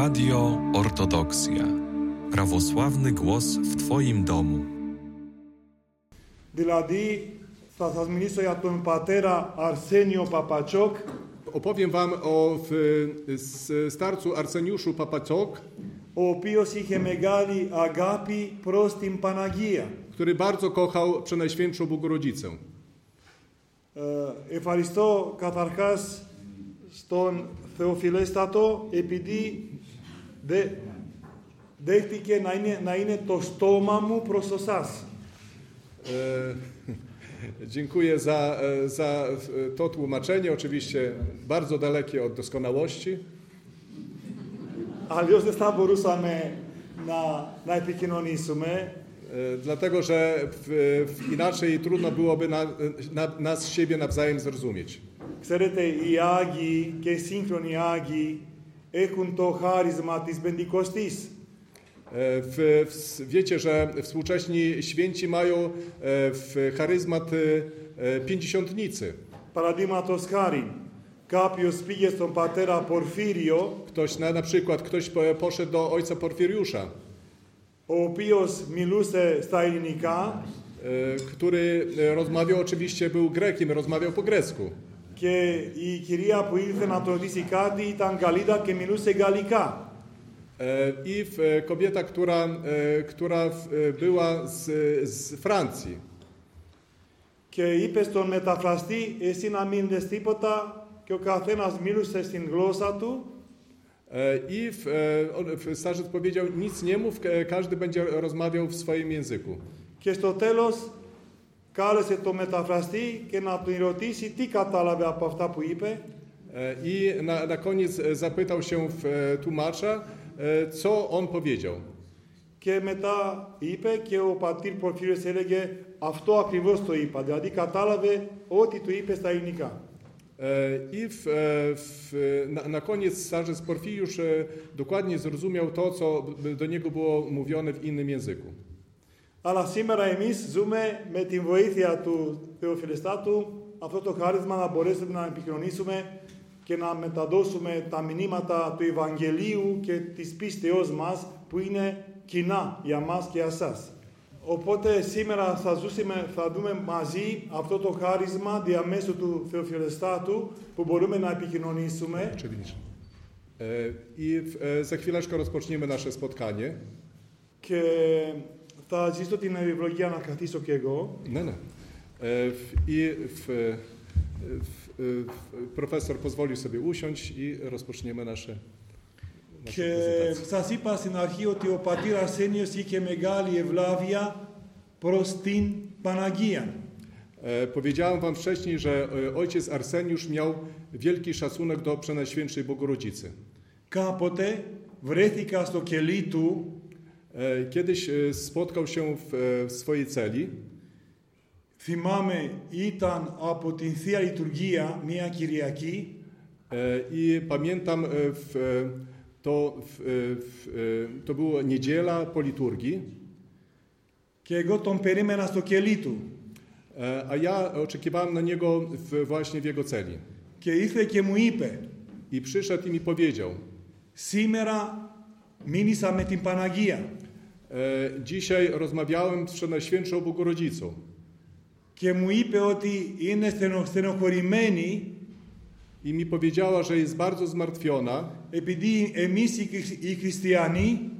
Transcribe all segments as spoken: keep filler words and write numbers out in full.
Radio Ortodoksja. Prawosławny głos w Twoim domu. Δηλαδή, θα σας μιλήσω για τον πατέρα Αρσένιο Παπατσόκ. Opowiem wam o w, starcu Arseniuszu Papaczok, ο οποίος είχε μεγάλη αγάπη προς την Παναγία. który bardzo kochał Przenajświętszą Bogorodzicę. Ε, ευχαριστώ καταρχάς στον Θεοφιλέστατο επειδή δε, δέχτηκε να είναι, να είναι το στόμα μου προς εσάς. E, dziękuję za, za to tłumaczenie, oczywiście bardzo dalekie od doskonałości. Αλλιώς δεν θα μπορούσαμε να, να επικοινωνήσουμε. E, dlatego, że w, w inaczej trudno byłoby na, na, nas siebie nawzajem zrozumieć. Ξέρετε, οι Άγιοι και οι σύγχρονοι Άγιοι έχουν το χάρισμα της Πεντηκοστής. W, w, wiecie, że współcześni święci mają w charyzmat pięćdziesiątnicy. Παραδείγματος χάρη, κάποιος πήγε στον πατέρα Πορφύριο, Ktoś na, na przykład ktoś poszedł do ojca Porfiriusza, ο οποίος μιλούσε στα ελληνικά który rozmawiał, oczywiście był Grekiem, rozmawiał po grecku. και η κυρία που ήρθε να το ρωτήσει κάτι ήταν Γαλλίδα και μιλούσε γαλλικά. I kobieta, która, która była z, z Francji. Και είπε στον μεταφραστή, εσύ να μην λες τίποτα, και ο καθένας μίλησε στην γλώσσα του. I w, w, starzec powiedział, nic nie mów, każdy będzie rozmawiał w swoim języku. Και στο τέλος κάλεσε τον μεταφραστή και να τον ρωτήσει τι κατάλαβε από αυτά που είπε. I na, na koniec zapytał się w tłumacza, co on powiedział. Και μετά είπε και ο πατήρ Πορφύριος έλεγε αυτό ακριβώς το είπα. Δηλαδή κατάλαβε ό,τι του είπε στα ελληνικά. I w, w, na, na koniec starzec Porfiriusz dokładnie zrozumiał to, co do niego było mówione w innym języku. Αλλά σήμερα εμείς ζούμε με την βοήθεια του Θεοφιλεστάτου αυτό το χάρισμα να μπορέσουμε να επικοινωνήσουμε και να μεταδώσουμε τα μηνύματα του Ευαγγελίου και της πίστεώς μας που είναι κοινά για μας και εσάς. Οπότε σήμερα θα, ζούσουμε, θα δούμε μαζί αυτό το χάρισμα διαμέσου του Θεοφιλεστάτου που μπορούμε να επικοινωνήσουμε. I za chwileczkę rozpoczniemy nasze spotkanie. Και θα ζήσω την ευλογία να καθίσω και εγώ. Ναι, ναι. I w, w, profesor pozwolił sobie usiąść i rozpoczniemy nasze, nasze Και prezentacje. σας είπα στην αρχή ότι ο πατήρ Αρσένιος είχε μεγάλη ευλάβεια προς την Παναγία. E, powiedziałem wam wcześniej, że e, ojciec Arseniusz miał wielki szacunek do Przenajświętszej Bogorodzicy. Κάποτε βρέθηκα στο κελί του. E, kiedyś e, spotkał się w, e, w swojej celi. Θυμάμαι, ήταν από την Θεία Λειτουργία μία Κυριακή. E, I pamiętam, e, w, e, to, w, e, w, e, to była niedziela po liturgii. Και εγώ τον περίμενα στο κελί του. E, a ja oczekiwałem na niego w, właśnie w jego celi. Και ήρθε και μου είπε, I przyszedł i mi powiedział, σήμερα μίλησα με την Παναγία. e, dzisiaj rozmawiałem z Przenajświętszą Bogorodzicą. Και μου είπε ότι είναι στενο, στενοχωρημένη I mi powiedziała, że jest bardzo zmartwiona, επειδή εμείς οι, οι χριστιανοί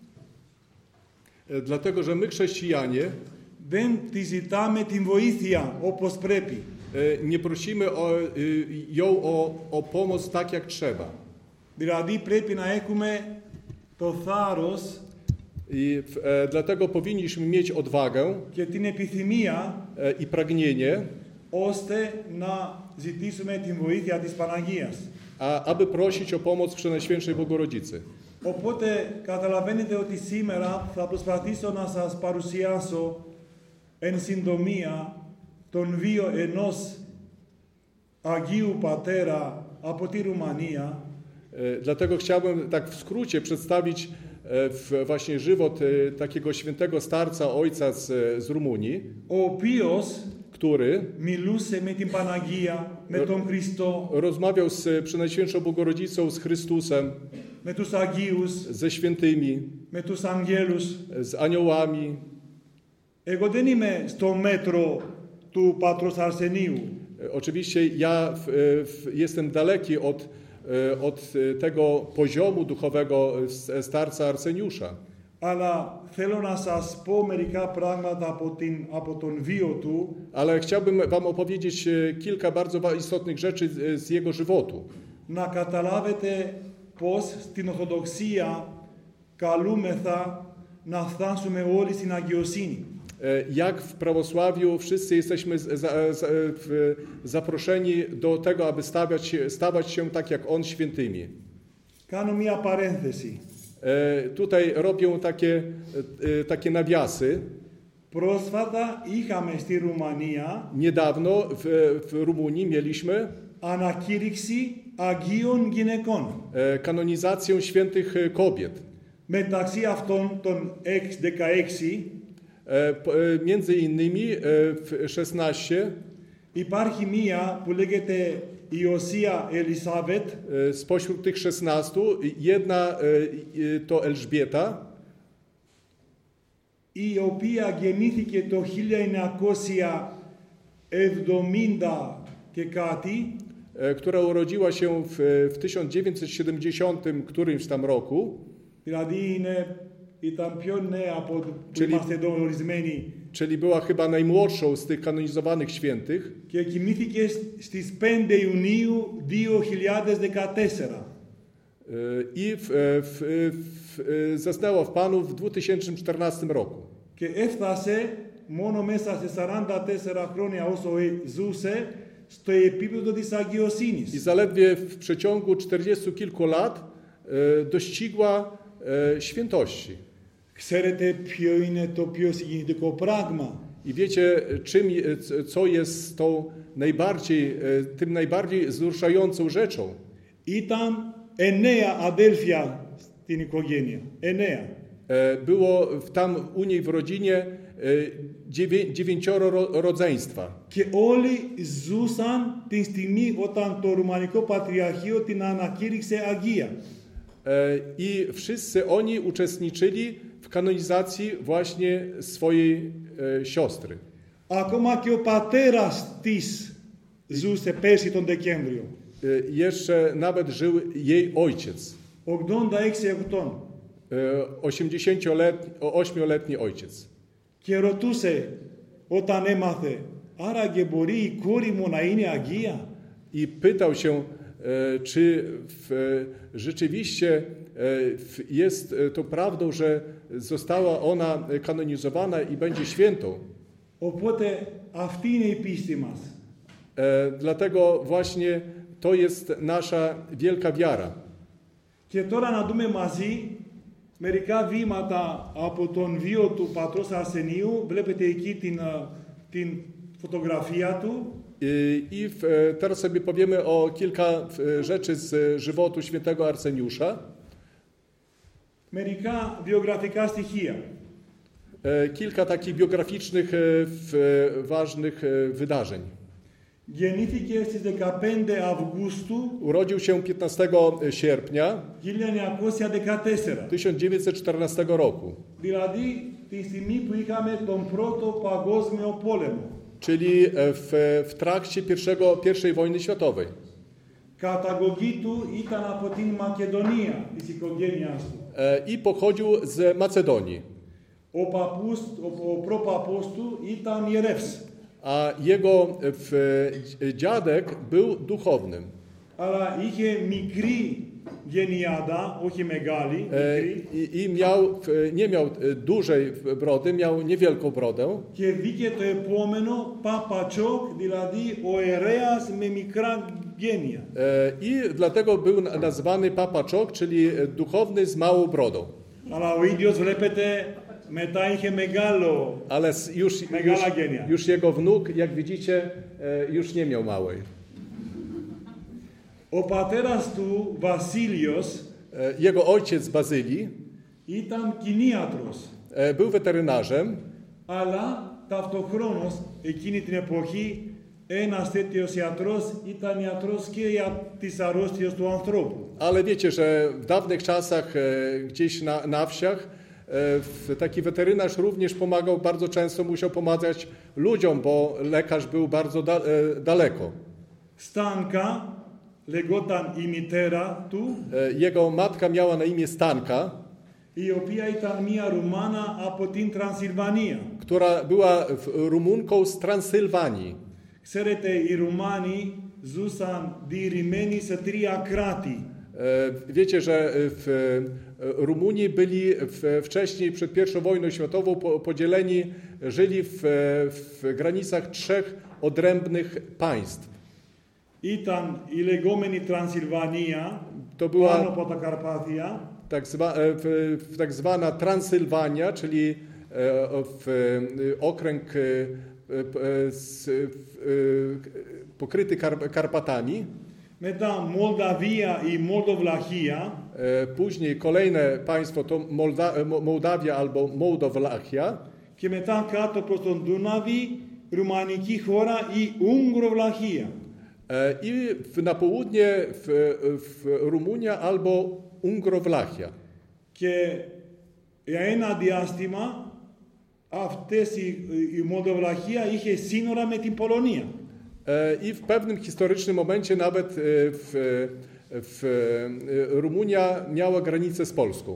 e, dlatego że my chrześcijanie δεν τη ζητάμε την βοήθεια όπως πρέπει. e, nie prosimy o, e, ją o, o pomoc tak jak trzeba. Δηλαδή πρέπει να έχουμε το θάρρος I e, dlatego powinniśmy mieć odwagę και την επιθυμία e, i pragnienie, ώστε να ζητήσουμε την βοήθεια της Παναγίας. a, aby prosić o pomoc Przenajświętszej Bogorodzicy. Οπότε καταλαβαίνετε ότι σήμερα θα προσπαθήσω να σας παρουσιάσω εν συντομία τον βίο ενός Αγίου Πατέρα από τη Ρουμανία. E, dlatego chciałbym tak w skrócie przedstawić e, w, właśnie żywot e, takiego świętego starca, ojca z, z Rumunii, ο οποίος który μιλούσε με την Παναγία, με τον Χριστό, rozmawiał z Przenajświętszą Bogorodzicą, z Chrystusem, με τους Αγίους, ze świętymi, με τους αγγέλους. z aniołami. Εγώ δεν είμαι στο μέτρο του πατρός Αρσενίου. Oczywiście ja w, w, jestem daleki od, od tego poziomu duchowego starca Arseniusza. Αλλά θέλω να σας πω μερικά πράγματα από, την, από τον βίο του. Ale chciałbym wam opowiedzieć kilka bardzo istotnych rzeczy z jego żywotu. Να καταλάβετε πως στην Ορθοδοξία καλούμεθα να φτάσουμε όλοι στην αγιοσύνη. Jak w prawosławiu wszyscy jesteśmy za, za, w, zaproszeni do tego, aby stawiać, stawać się tak jak On świętymi. Κάνω μία παρένθεση. E, tutaj robią takie, e, takie nawiasy. Πρόσφατα είχαμε στη Ρουμανία Niedawno w, w Rumunii mieliśmy ανακήρυξη Αγίων γυναικών. e, kanonizację świętych kobiet. Μεταξύ αυτών των δεκαέξι E, po- e, między innymi e, w szesnaście υπάρχει μία που λέγεται Ιωσία Ελισάβετ, e, spośród tych szesnastu jedna e, e, to Elżbieta, η οποία γεννήθηκε το χίλια εννιακόσια εβδομήντα και κάτι e, która urodziła się w, w tysiąc dziewięćset siedemdziesiątym którymś tam roku, δηλαδή είναι, ήταν πιο νέα από που Czyli- είμαστε εδώ ορισμένοι czyli była chyba najmłodszą z tych kanonizowanych świętych και κοιμήθηκε στις πέντε Ιουνίου δύο χιλιάδες δεκατέσσερα. e, i w, e, w, w, zasnęła w Panu w dwa tysiące czternastym roku. Και έφτασε μόνο μέσα σε σαράντα τέσσερα χρόνια όσο ζούσε στο επίπεδο της I αγιοσύνης. zaledwie w przeciągu czterdziestu kilku lat e, dościgła e, świętości. Ξέρετε ποιο είναι το πιο συγκινητικό πράγμα? I wiecie, czym, je- c- co jest tą najbardziej, e, tym najbardziej wzruszającą rzeczą? Ήταν εννέα αδέλφια στην οικογένεια. Εννέα. E, Było w, tam u niej w rodzinie e, dziewię, dziewięcioro ro, rodzeństwa. Και όλοι ζούσαν την στιγμή όταν το Ρουμανικό Πατριαρχείο την ανακήρυξε Αγία. E, I wszyscy oni uczestniczyli w kanonizacji właśnie swojej e, siostry. Ακόμα και ο πατέρας της ζούσε πέρσι τον Δεκέμβριο. E, Jeszcze nawet żył jej ojciec, ογδόντα έξι ετών. e, osiemdziesięcioletni, ośmioletni ojciec. Και ρωτούσε όταν έμαθε, άραγε μπορεί η κόρη μου να είναι Αγία? I pytał się, e, czy w, rzeczywiście e, w, jest e, to prawdą, że została ona kanonizowana i będzie świętą. Οπότε αυτή είναι η πίστη μας. E, Dlatego właśnie to jest nasza wielka wiara. Και τώρα να δούμε μαζί μερικά βήματα από τον βίο του πατρός Αρσενίου. Βλέπετε εκεί την, α, την φωτογραφία του. I i w, e, teraz sobie powiemy o kilka e, rzeczy z żywotu świętego Arseniusza. Μερικά βιογραφικά στοιχεία. E, Kilka takich biograficznych, e, w, e, ważnych e, wydarzeń. Γεννήθηκε στις δεκαπέντε Αυγούστου Urodził się piętnastego sierpnia χίλια εννιακόσια δεκατέσσερα. tysiąc dziewięćset czternastego roku, Δηλαδή τη στιγμή που είχαμε τον πρώτο παγκόσμιο πόλεμο. czyli w, w trakcie pierwszego, pierwszej wojny światowej. Καταγωγή του ήταν από την Μακεδονία της οικογένειάς του. E, I pochodził z Macedonii, Ο παππούς, ο, ο προπαππούς του ήταν ιερεύς. a jego w, dziadek był duchownym. Αλλά είχε μικρή γενιάδα, όχι μεγάλη, E, μικρή, I, i miał, w- nie miał e, dużej brody, miał niewielką brodę. και βγήκε το επόμενο Παπατσόκ, δηλαδή ο ιερέας με μικρά γένεια. E, I dlatego był na- nazwany Papaczok, czyli duchowny z małą brodą. Αλλά ο ίδιος βλέπετε μετά είχε μεγάλο. Ale s- już, już, Megala genia. już jego wnuk, jak widzicie, e, już nie miał małej. Ο πατέρας του Βασίλειος E, Jego ojciec Bazylii ήταν κτηνίατρος. e, był weterynarzem, Αλλά ταυτοχρόνως εκείνη την εποχή ένας τέτοιος ιατρός ήταν ιατρός και για τις αρρώστιες του ανθρώπου. Ale wiecie, że w dawnych czasach e, gdzieś na, na wsiach e, w, taki weterynarz również pomagał, bardzo często musiał pomagać ludziom, bo lekarz był bardzo da, e, daleko. Stanka λεγόταν η μητέρα του, E, jego matka miała na imię Stanka, η οποία ήταν μία Ρουμάνα από την Τρανσιλβανία. która była w, Rumunką z Transylwanii. Ξέρετε, οι Ρουμάνοι ζούσαν διηρημένοι σε τρία κράτη. E, Wiecie, że w e, Rumunii byli w, wcześniej, przed pierwszą wojną światową, po, podzieleni, żyli w, w granicach trzech odrębnych państw. Ήταν η λεγόμενη Τρανσιλβανία, To była πάνω από τα Καρπάθια, tak, zwa, e, w, w tak zwana Transylwania, czyli e, w, e, okręg e, e, z, e, pokryty Kar, Karpatami. μετά Μολδαβία ή Μολδοβλαχία, E, Później kolejne państwo to Molda, Mo- Mołdawia albo Mołdowlachia. και μετά κάτω προς τον Δούναβη, Ρουμανική χώρα ή Ουγγροβλαχία. E, I w, na południe w, w Rumunia albo Ungrowlachia. Και για ένα διάστημα αυτές η, η Μολδοβλαχία είχε σύνορα με την Πολωνία. E, I w pewnym historycznym momencie nawet e, w, w e, Rumunia miała granicę z Polską.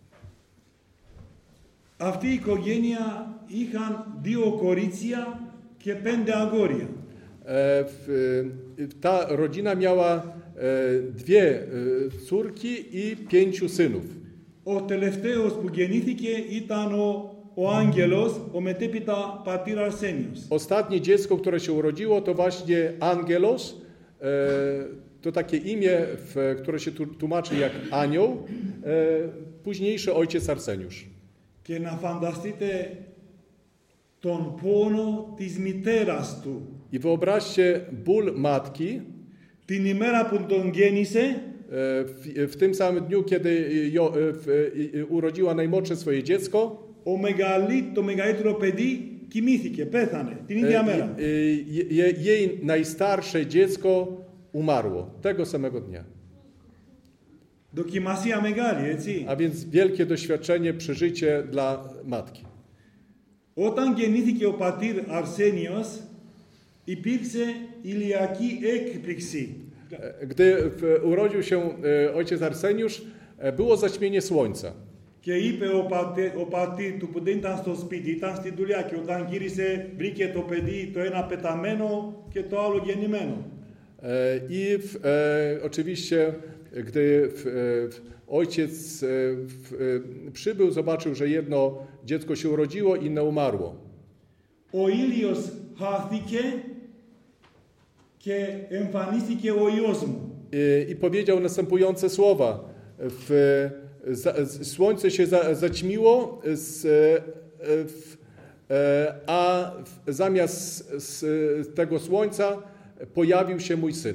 Αυτή η οικογένεια είχαν δύο κορίτσια και πέντε αγόρια. E, w, ta rodzina miała e, dwie e, córki i pięciu synów. Ο τελευταίος που γεννήθηκε ήταν ο, ο Άγγελος, ο μετέπειτα πατήρ Αρσένιος. Ostatnie dziecko, które się urodziło, to właśnie Angelos. E, to takie imię, w, które się tu, tłumaczy jak anioł. E, późniejszy ojciec Arseniusz. Και να φανταστείτε τον πόνο της μητέρας του. I wyobraźcie ból matki Την ημέρα που τον γέννησε, w, w tym samym dniu, kiedy jo, w, urodziła najmłodsze swoje dziecko. ο μεγαλύ, το μεγαλύτερο παιδί κοιμήθηκε, πέθανε την ίδια μέρα. Je, je, jej najstarsze dziecko umarło tego samego dnia. Δοκιμασία μεγάλη, έτσι. A więc wielkie doświadczenie, przeżycie dla matki. Όταν γεννήθηκε ο πατήρ Αρσένιος, υπήρξε ηλιακή έκπληξη. Gdy w, urodził się e, ojciec Arseniusz, e, było zaćmienie słońca. Και είπε ο, πατέ, ο πατήρ του που δεν ήταν στο σπίτι, ήταν στη δουλειά και όταν γύρισε βρήκε το παιδί το ένα πεταμένο και το άλλο γεννημένο. E, I w, e, oczywiście, gdy w, w, ojciec e, w, e, przybył, zobaczył, że jedno dziecko się urodziło, inne umarło. Ο ήλιος χάθηκε και εμφανίστηκε ο Υιός μου. I, i powiedział następujące słowa. W, za, słońce się za, zaćmiło, z, w, a w, zamiast z tego słońca pojawił się mój syn.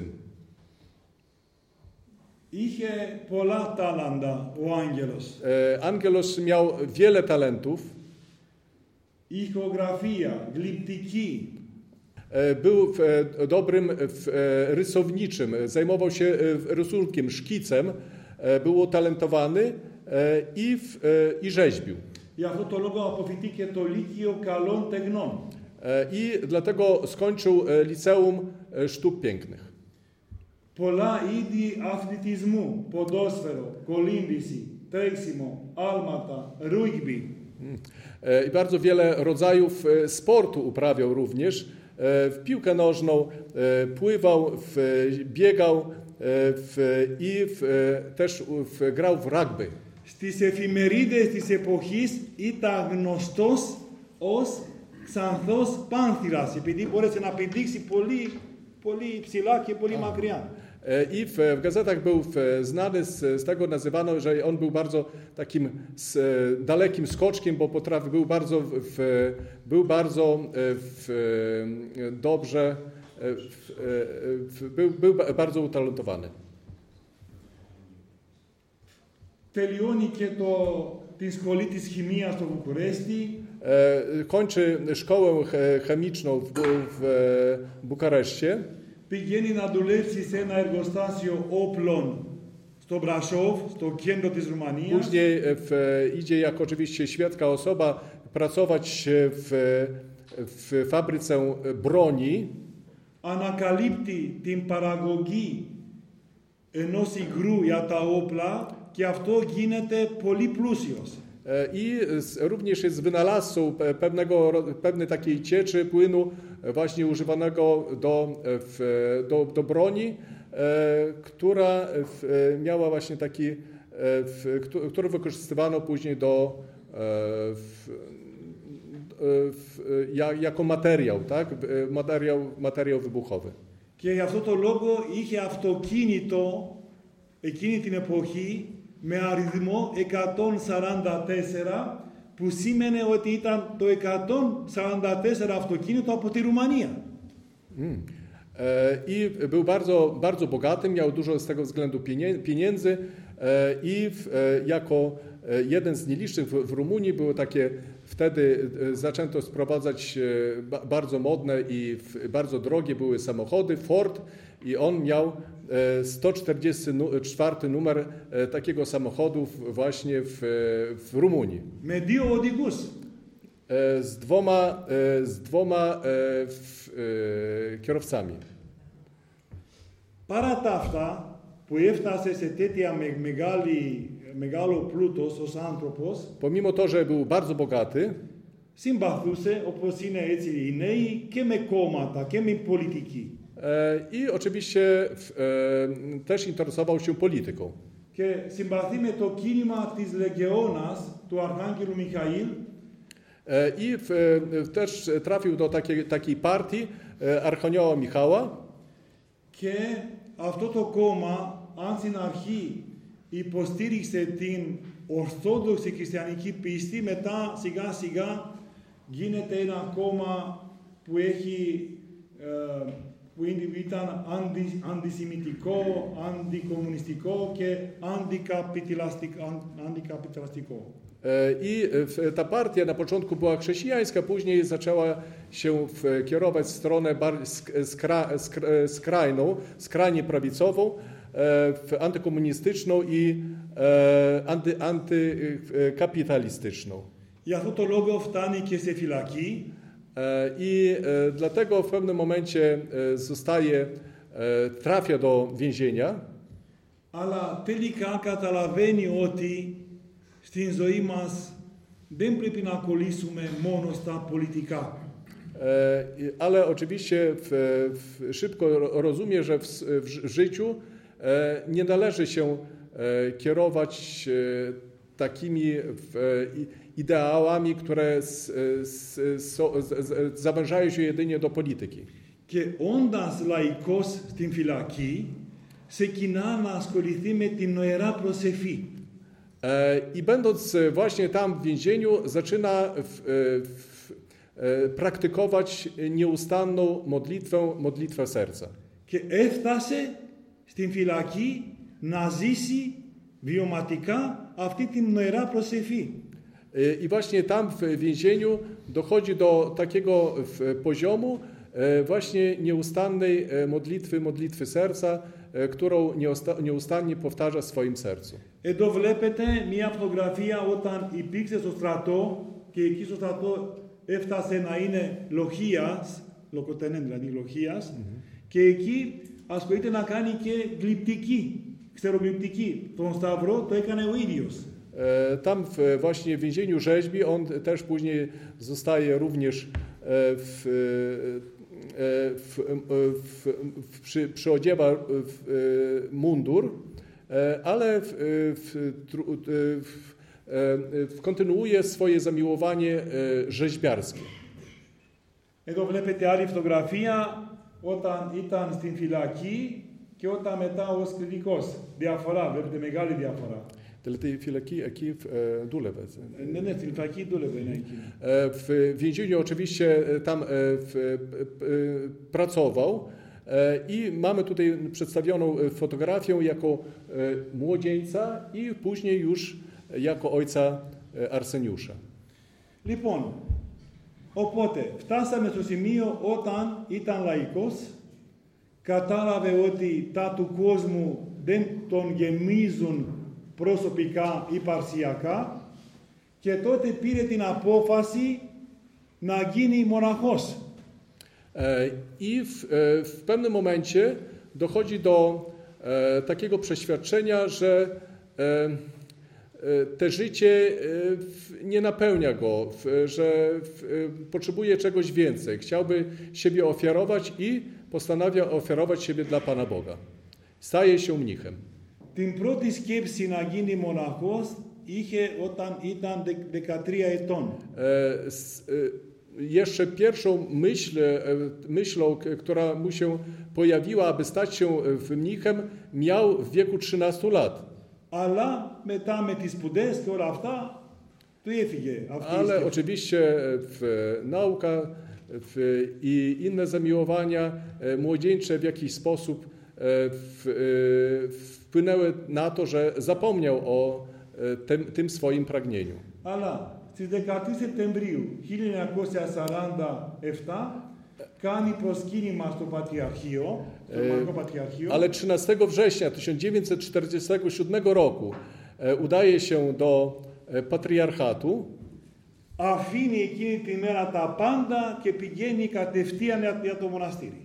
Είχε πολλά τάλαντα ο Άγγελος. Angelos miał wiele talentów. Ηχογραφία, γλυπτική. Był w, dobrym w, rysowniczym, zajmował się rysunkiem, szkicem, był utalentowany i, w, i rzeźbił. Γι' αυτό το λόγο αποφυτήκε το Λύκειο Καλών Τεχνών. I dlatego skończył Liceum Sztuk Pięknych. Πολλά είδη αθλητισμού, ποδόσφαιρο, κολύμβηση, τρέξιμο, άλματα, ρούγμπι. I bardzo wiele rodzajów sportu uprawiał również. W piłkę nożną pływał, w, biegał w, i w, też w, grał w rugby. Στις εφημερίδες της εποχής ήταν γνωστός ως Ξανθός Πάνθυρας, επειδή μπόρεσε να πηδήξει πολύ, πολύ ψηλά και πολύ μακριά. I w, w gazetach był w, znany z, z tego, nazywano, że on był bardzo takim z, dalekim skoczkiem, bo potrafił, był bardzo, w, był bardzo w, dobrze, w, w, był, był bardzo utalentowany. Τελειώνει και το, τη σχολή της χημείας στο Βουκουρέστι. kończy szkołę chemiczną w, w Bukareszcie. Πηγαίνει να δουλέψει σε ένα εργοστάσιο όπλων στο Μπρασόβ, στο κέντρο της Ρουμανίας. Później w, idzie jako oczywiście świecka osoba pracować w, w fabryce broni. Ανακαλύπτει την παραγωγή ενός υγρού για τα όπλα και αυτό γίνεται πολύ πλούσιος. I również jest wynalazcą pewnego, pewnej takiej cieczy płynu właśnie używanego do, w, do, do broni, która miała właśnie taki, w, który wykorzystywano później do, w, w, jako materiał, tak? Materiał, materiał wybuchowy. Και για αυτό το λόγο είχε αυτοκίνητο εκείνη την εποχή με αριθμό εκατόν σαράντα τέσσερα, που σήμαινε ότι ήταν το εκατόν σαράντα τέσσερα αυτοκίνητο από τη Ρουμανία. Mm. I był bardzo, bardzo bogaty, miał dużo z tego względu pieniędzy i jako jeden z nielicznych w Rumunii były takie, wtedy zaczęto sprowadzać bardzo modne i bardzo drogie były samochody Ford i on miał sto czterdziesty czwarty numer takiego samochodu właśnie w, w Rumunii. Με δύο οδηγούς. Z dwoma, z dwoma w, kierowcami. Παρά τα αυτά που έφτασε σε τέτοια με, μεγάλη, μεγάλο πλούτος ως άνθρωπος, pomimo to, że był bardzo bogaty, συμπαθούσε, όπως είναι έτσι οι νέοι, και με κόμματα και με πολιτική. I oczywiście też interesował się polityką. Και συμπαθεί με το κίνημα της Λεγεώνας του Αρχάγγελου Μιχαήλ. I w, też trafił do takiej, takiej partii Archanioła Michała. Και αυτό το κόμμα, αν στην αρχή υποστήριξε την ορθόδοξη χριστιανική πίστη, μετά σιγά σιγά γίνεται ένα κόμμα που έχει ε, που ήταν αντι, αντισημιτικό, αντικομμουνιστικό και αντικαπιταλιστικό. I ta partia na początku była chrześcijańska, później zaczęła się kierować w stronę skra, skrajną, skrajnie prawicową, antykomunistyczną i anty, antykapitalistyczną. Γι' αυτό το λόγο φτάνει και σε φυλακή. I dlatego w pewnym momencie zostaje, trafia do więzienia. Αλλά τελικά καταλαβαίνει ότι στην ζωή μας δεν πρέπει να κολλήσουμε μόνο στα πολιτικά. Ale oczywiście w, w, szybko rozumie, że w, w życiu nie należy się kierować takimi ideałami, które s, s, so, z, z, zawężają się jedynie do polityki. Και όντας λαϊκός στην φυλακή, ξεκινά να ασχοληθεί με την νοερά προσευχή. I będąc właśnie tam w więzieniu, zaczyna w, w, praktykować nieustanną modlitwę, modlitwę serca. Και έφτασε στην φυλακή να ζήσει βιωματικά αυτή την νοερά προσευχή. I właśnie tam w więzieniu dochodzi do takiego poziomu właśnie nieustannej modlitwy, modlitwy serca, którą nieustannie powtarza w swoim sercu. Εδώ βλέπετε μια φωτογραφία όταν υπήρξε στο στρατό και εκεί στο στρατό έφτασε να είναι λοχίας, λοκοτένεν δηλαδή λοχίας, mm-hmm. και εκεί ασχολείται να κάνει και γλυπτική, ξερογλυπτική. Τον Σταυρό το έκανε ο ίδιος. Tam w, właśnie w więzieniu rzeźbi, on też później zostaje również w, w, w, w, przy, przyodziewa w mundur, ale w, w, w, kontynuuje swoje zamiłowanie rzeźbiarskie. Εδώ βλέπετε άλλη φωτογραφία όταν ήταν στην φυλακή και όταν μετά ως κριτικός. Διαφορά, βλέπετε μεγάλη διαφορά. Tej fυλακή εκεί δούλευε. Ναι, ναι, στην φυλακή δούλευε, ναι, εκεί. W więzieniu oczywiście tam w, pracował i mamy tutaj przedstawioną fotografię jako młodzieńca i później już jako ojca Arseniusza. Λοιπόν, Οπότε, φτάσαμε στο σημείο όταν ήταν λαϊκός, κατάλαβε ότι τα του κόσμου δεν τον γεμίζουν προσωπικά ή παρσιακά και τότε πήρε την απόφαση να γίνει monachos. I w, w pewnym momencie dochodzi do e, takiego przeświadczenia, że e, e, te życie e, w, nie napełnia go, w, że w, e, potrzebuje czegoś więcej. Chciałby siebie ofiarować i postanawia ofiarować siebie dla Pana Boga. Staje się mnichem. Την πρώτη σκέψη να γίνει μοναχός είχε όταν ήταν δεκατρία ετών. E, s, e, Jeszcze pierwszą myśl, myślą, która mu się pojawiła, aby stać się mnichem, miał w wieku trzynastu lat. Αλλά μετά με τις σπουδές και όλα αυτά, του έφυγε αυτή η Ale σκέψη. oczywiście w, nauka w, i inne zamiłowania młodzieńcze w jakiś sposób w, wpłynęły na to, że zapomniał o tym, tym swoim pragnieniu. Αλλά στις δεκατρείς Σεπτεμβρίου χίλια εννιακόσια σαράντα επτά κάνει προσκύνημα στο Πατριαρχείο, στο Ρωμαϊκό Πατριαρχείο. Ale trzynastego września tysiąc dziewięćset czterdziestego siódmego roku udaje się do patriarchatu. Αφήνει εκείνη τη μέρα τα πάντα και πηγαίνει κατευθείαν για το μοναστήρι.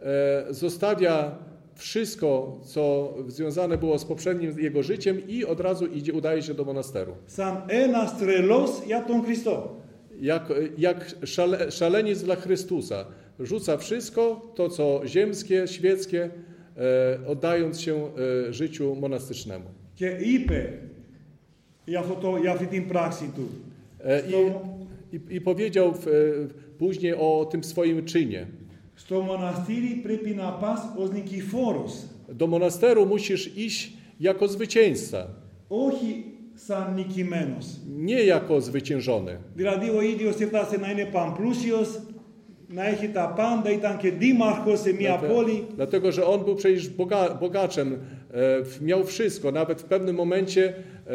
Zostawia wszystko, co związane było z poprzednim jego życiem i od razu idzie, udaje się do monasteru. Σαν ένας τρελός για τον Χριστό. Jak, jak szale, szaleniec dla Chrystusa. Rzuca wszystko, to co ziemskie, świeckie, e, oddając się e, życiu monastycznemu. Και είπε για, αυτό το, για αυτή την πράξη του. E, Στο, i, i, I powiedział w, e, później o tym swoim czynie. στο μοναστήρι πρέπει να πας ως νικηφόρος. Do monasteru musisz iść jako zwycięzca, Όχι σαν νικημένος. nie jako zwyciężony. Δηλαδή ο ίδιος έφτασε να είναι παμπλούσιος, να έχει τα πάντα, ήταν και δήμαρχος σε μια Dlatego, πόλη. dlatego, że on był przecież boga, bogaczem, e, w, miał wszystko. Nawet w pewnym momencie e,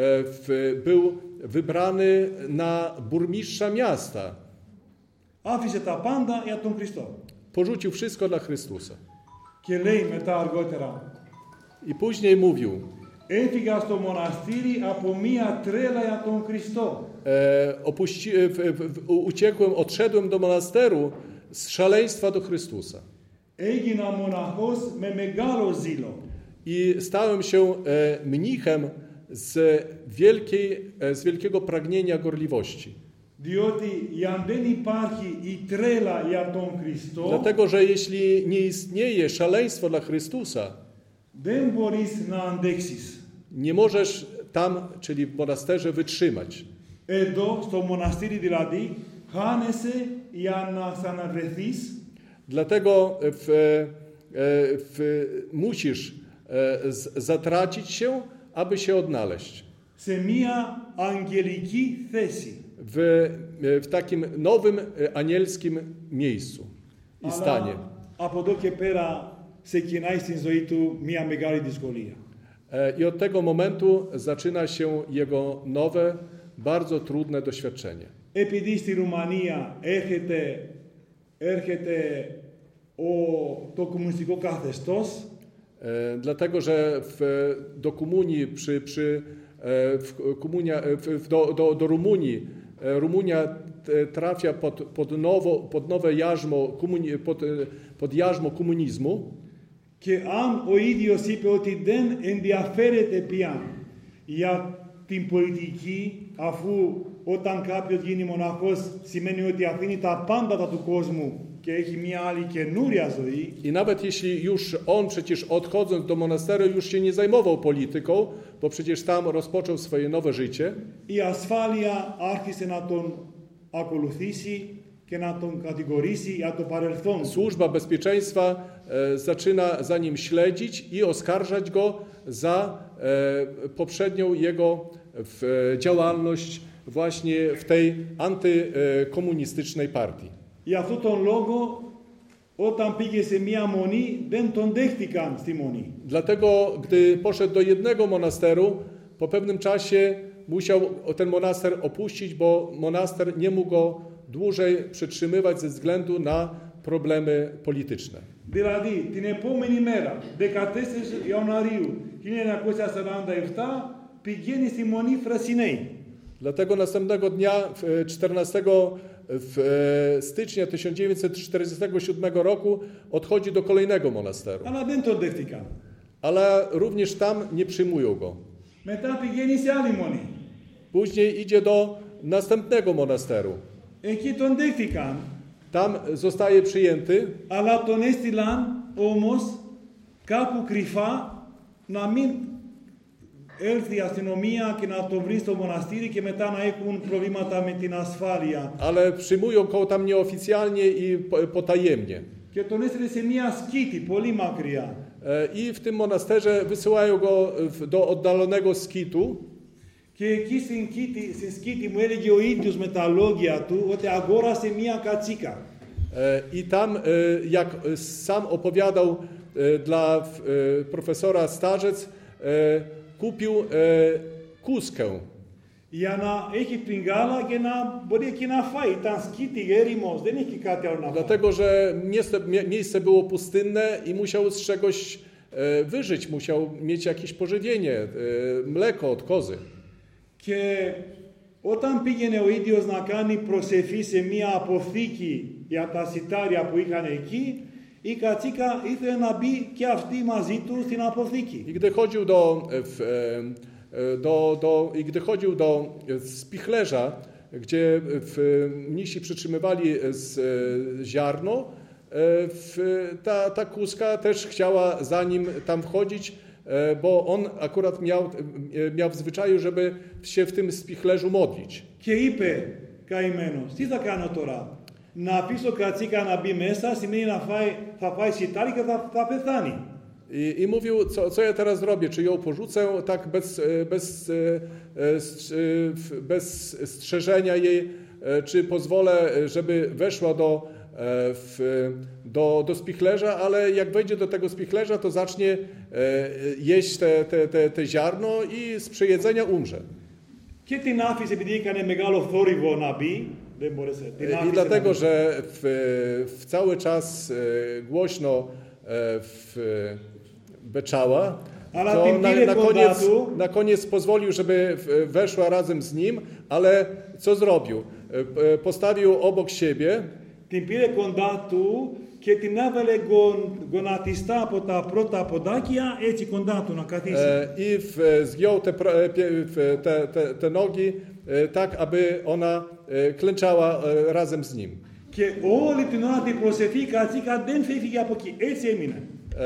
w, był wybrany na burmistrza miasta. Άφησε τα πάντα για τον Χριστό. Porzucił wszystko dla Chrystusa. Και λέει μετά αργότερα, I później mówił, έφυγα στο μοναστήρι από μια τρέλα για τον Χριστό. e, opuści, w, w, w, uciekłem, odszedłem do monasteru z szaleństwa do Chrystusa. Έγινα μοναχός με μεγάλο ζήλο. I stałem się e, mnichem z, wielkiej, e, z wielkiego pragnienia gorliwości. Διότι αν δεν υπάρχει η τρέλα για τον Χριστό, Dlatego, że jeśli nie istnieje szaleństwo dla Chrystusa, δεν μπορείς να αντέξεις. nie możesz tam, czyli w monasterze, wytrzymać. Εδώ, στο μοναστήρι δηλαδή, χάνεσαι για να ξαναβρεθείς. Dlatego w, e, w, musisz e, z, zatracić się, aby się odnaleźć. Σε μια αγγελική θέση. W, w takim nowym e, anielskim miejscu i stanie. Αλλά από εδώ και πέρα ξεκινάει στην ζωή του μια μεγάλη δυσκολία. E, I od tego momentu zaczyna się jego nowe, bardzo trudne doświadczenie. Επειδή στη Ρουμανία έρχεται, έρχεται ο, το κομμουνιστικό καθεστώς, E, dlatego, że w, do komunii, przy, przy, e, w komunia, w, w, do, do, do Rumunii, e, Rumunia t, trafia pod, pod, nowo, pod nowe jarzmo, komuni, pod, pod jarzmo komunizmu. και αν ο ίδιος είπε ότι δεν ενδιαφέρεται πια για την πολιτική, αφού όταν κάποιος γίνει μοναχός σημαίνει ότι αφήνει τα πάντα του κόσμου και έχει μια άλλη καινούρια ζωή. I nawet jeśli już on przecież odchodząc do monasteru już się nie zajmował polityką, bo przecież tam rozpoczął swoje nowe życie, Η ασφάλεια άρχισε να τον ακολουθήσει και να τον κατηγορήσει για το παρελθόν. służba bezpieczeństwa e, zaczyna za nim śledzić i oskarżać go za e, poprzednią jego w, e, działalność właśnie w tej antykomunistycznej partii. Για αυτόν τον λόγο, όταν πήγε σε μία μονή, δεν τον δέχτηκαν στη μονή. Dlatego, gdy poszedł do jednego monasteru, po pewnym czasie musiał ten monaster opuścić, bo monaster nie mógł go dłużej przytrzymywać ze względu na problemy polityczne. Δηλαδή, την επόμενη μέρα, δεκατέσσερις Ιανουαρίου χίλια εννιακόσια σαράντα επτά, πηγαίνει στη Μονή Φρασινέη. Dlatego następnego dnia, czternastego stycznia tysiąc dziewięćset czterdziestego siódmego roku, odchodzi do kolejnego monasteru. Αλλά δεν τον δέχτηκαν. Ale również tam nie przyjmują go. Μετά πηγαίνει σε άλλη μονή. Później idzie do następnego monasteru. Εκεί τον δέχτηκαν. Tam zostaje przyjęty, Αλλά τον έστειλαν όμως κάπου κρυφά να μην έρθει η αστυνομία και να τον βρει στο μοναστήρι και μετά να έχουν προβλήματα με την ασφάλεια. ale przyjmują go tam nieoficjalnie i potajemnie. Και τον έστειλε σε μια σκήτη πολύ μακριά. I w tym monasterze wysyłają go do oddalonego skitu. Και εκεί στην, κήτη, στην σκήτη μου έλεγε ο ίδιος με τα λόγια του ότι αγόρασε μια κατσίκα. I tam, jak sam opowiadał dla profesora Starzec, kupił kuskę. Για να έχει την γάλα και να μπορεί εκεί να φάει. Ήταν σκήτη έρημος, δεν έχει κάτι άλλο να φάει. Dlatego, że miejsce, miejsce było pustynne i musiał z czegoś wyżyć, musiał mieć jakieś pożywienie, mleko od kozy. Και όταν πήγαινε ο ίδιος να κάνει προσευχή σε μια αποθήκη για τα σιτάρια που είχαν εκεί, η κατσίκα ήθελε να μπει και αυτή μαζί του στην αποθήκη. I gdy chodził do, do, do, i gdy chodził do spichlerza, gdzie mnisi przytrzymywali ziarno, ta, ta kuska też chciała za nim tam wchodzić, bo on akurat miał, miał w zwyczaju, żeby się w tym spichlerzu modlić. Και είπε καημένος, τι θα κάνω τώρα, να αφήσω κατσίκα να μπει μέσα, σημαίνει να φάει, θα φάει σιτάρι και θα, θα πεθάνει. I, i mówił, co, co ja teraz zrobię, czy ją porzucę tak bez, bez, bez strzeżenia jej, czy pozwolę, żeby weszła do, w, do, do spichlerza, ale jak wejdzie do tego spichlerza, to zacznie jeść te, te, te, te ziarno i z przejedzenia umrze. Και την άφησε επειδή έκανε μεγάλο θόρυβο να μπει, δεν μπόρεσε. Την I dlatego, że w, w cały czas głośno w, beczała, to na, na, koniec, na koniec pozwolił, żeby weszła razem z nim, ale co zrobił? Postawił obok siebie. Την πήρε κοντά του και την έβαλε γονατιστά από τα πρώτα ποδάκια έτσι κοντά του να καθίσει. I zgiął te, te, te, te nogi tak, aby ona klęczała razem z nim. Και όλη την ώρα την προσευχή η κατσίκα δεν φεύγει από εκεί. Έτσι έμεινε.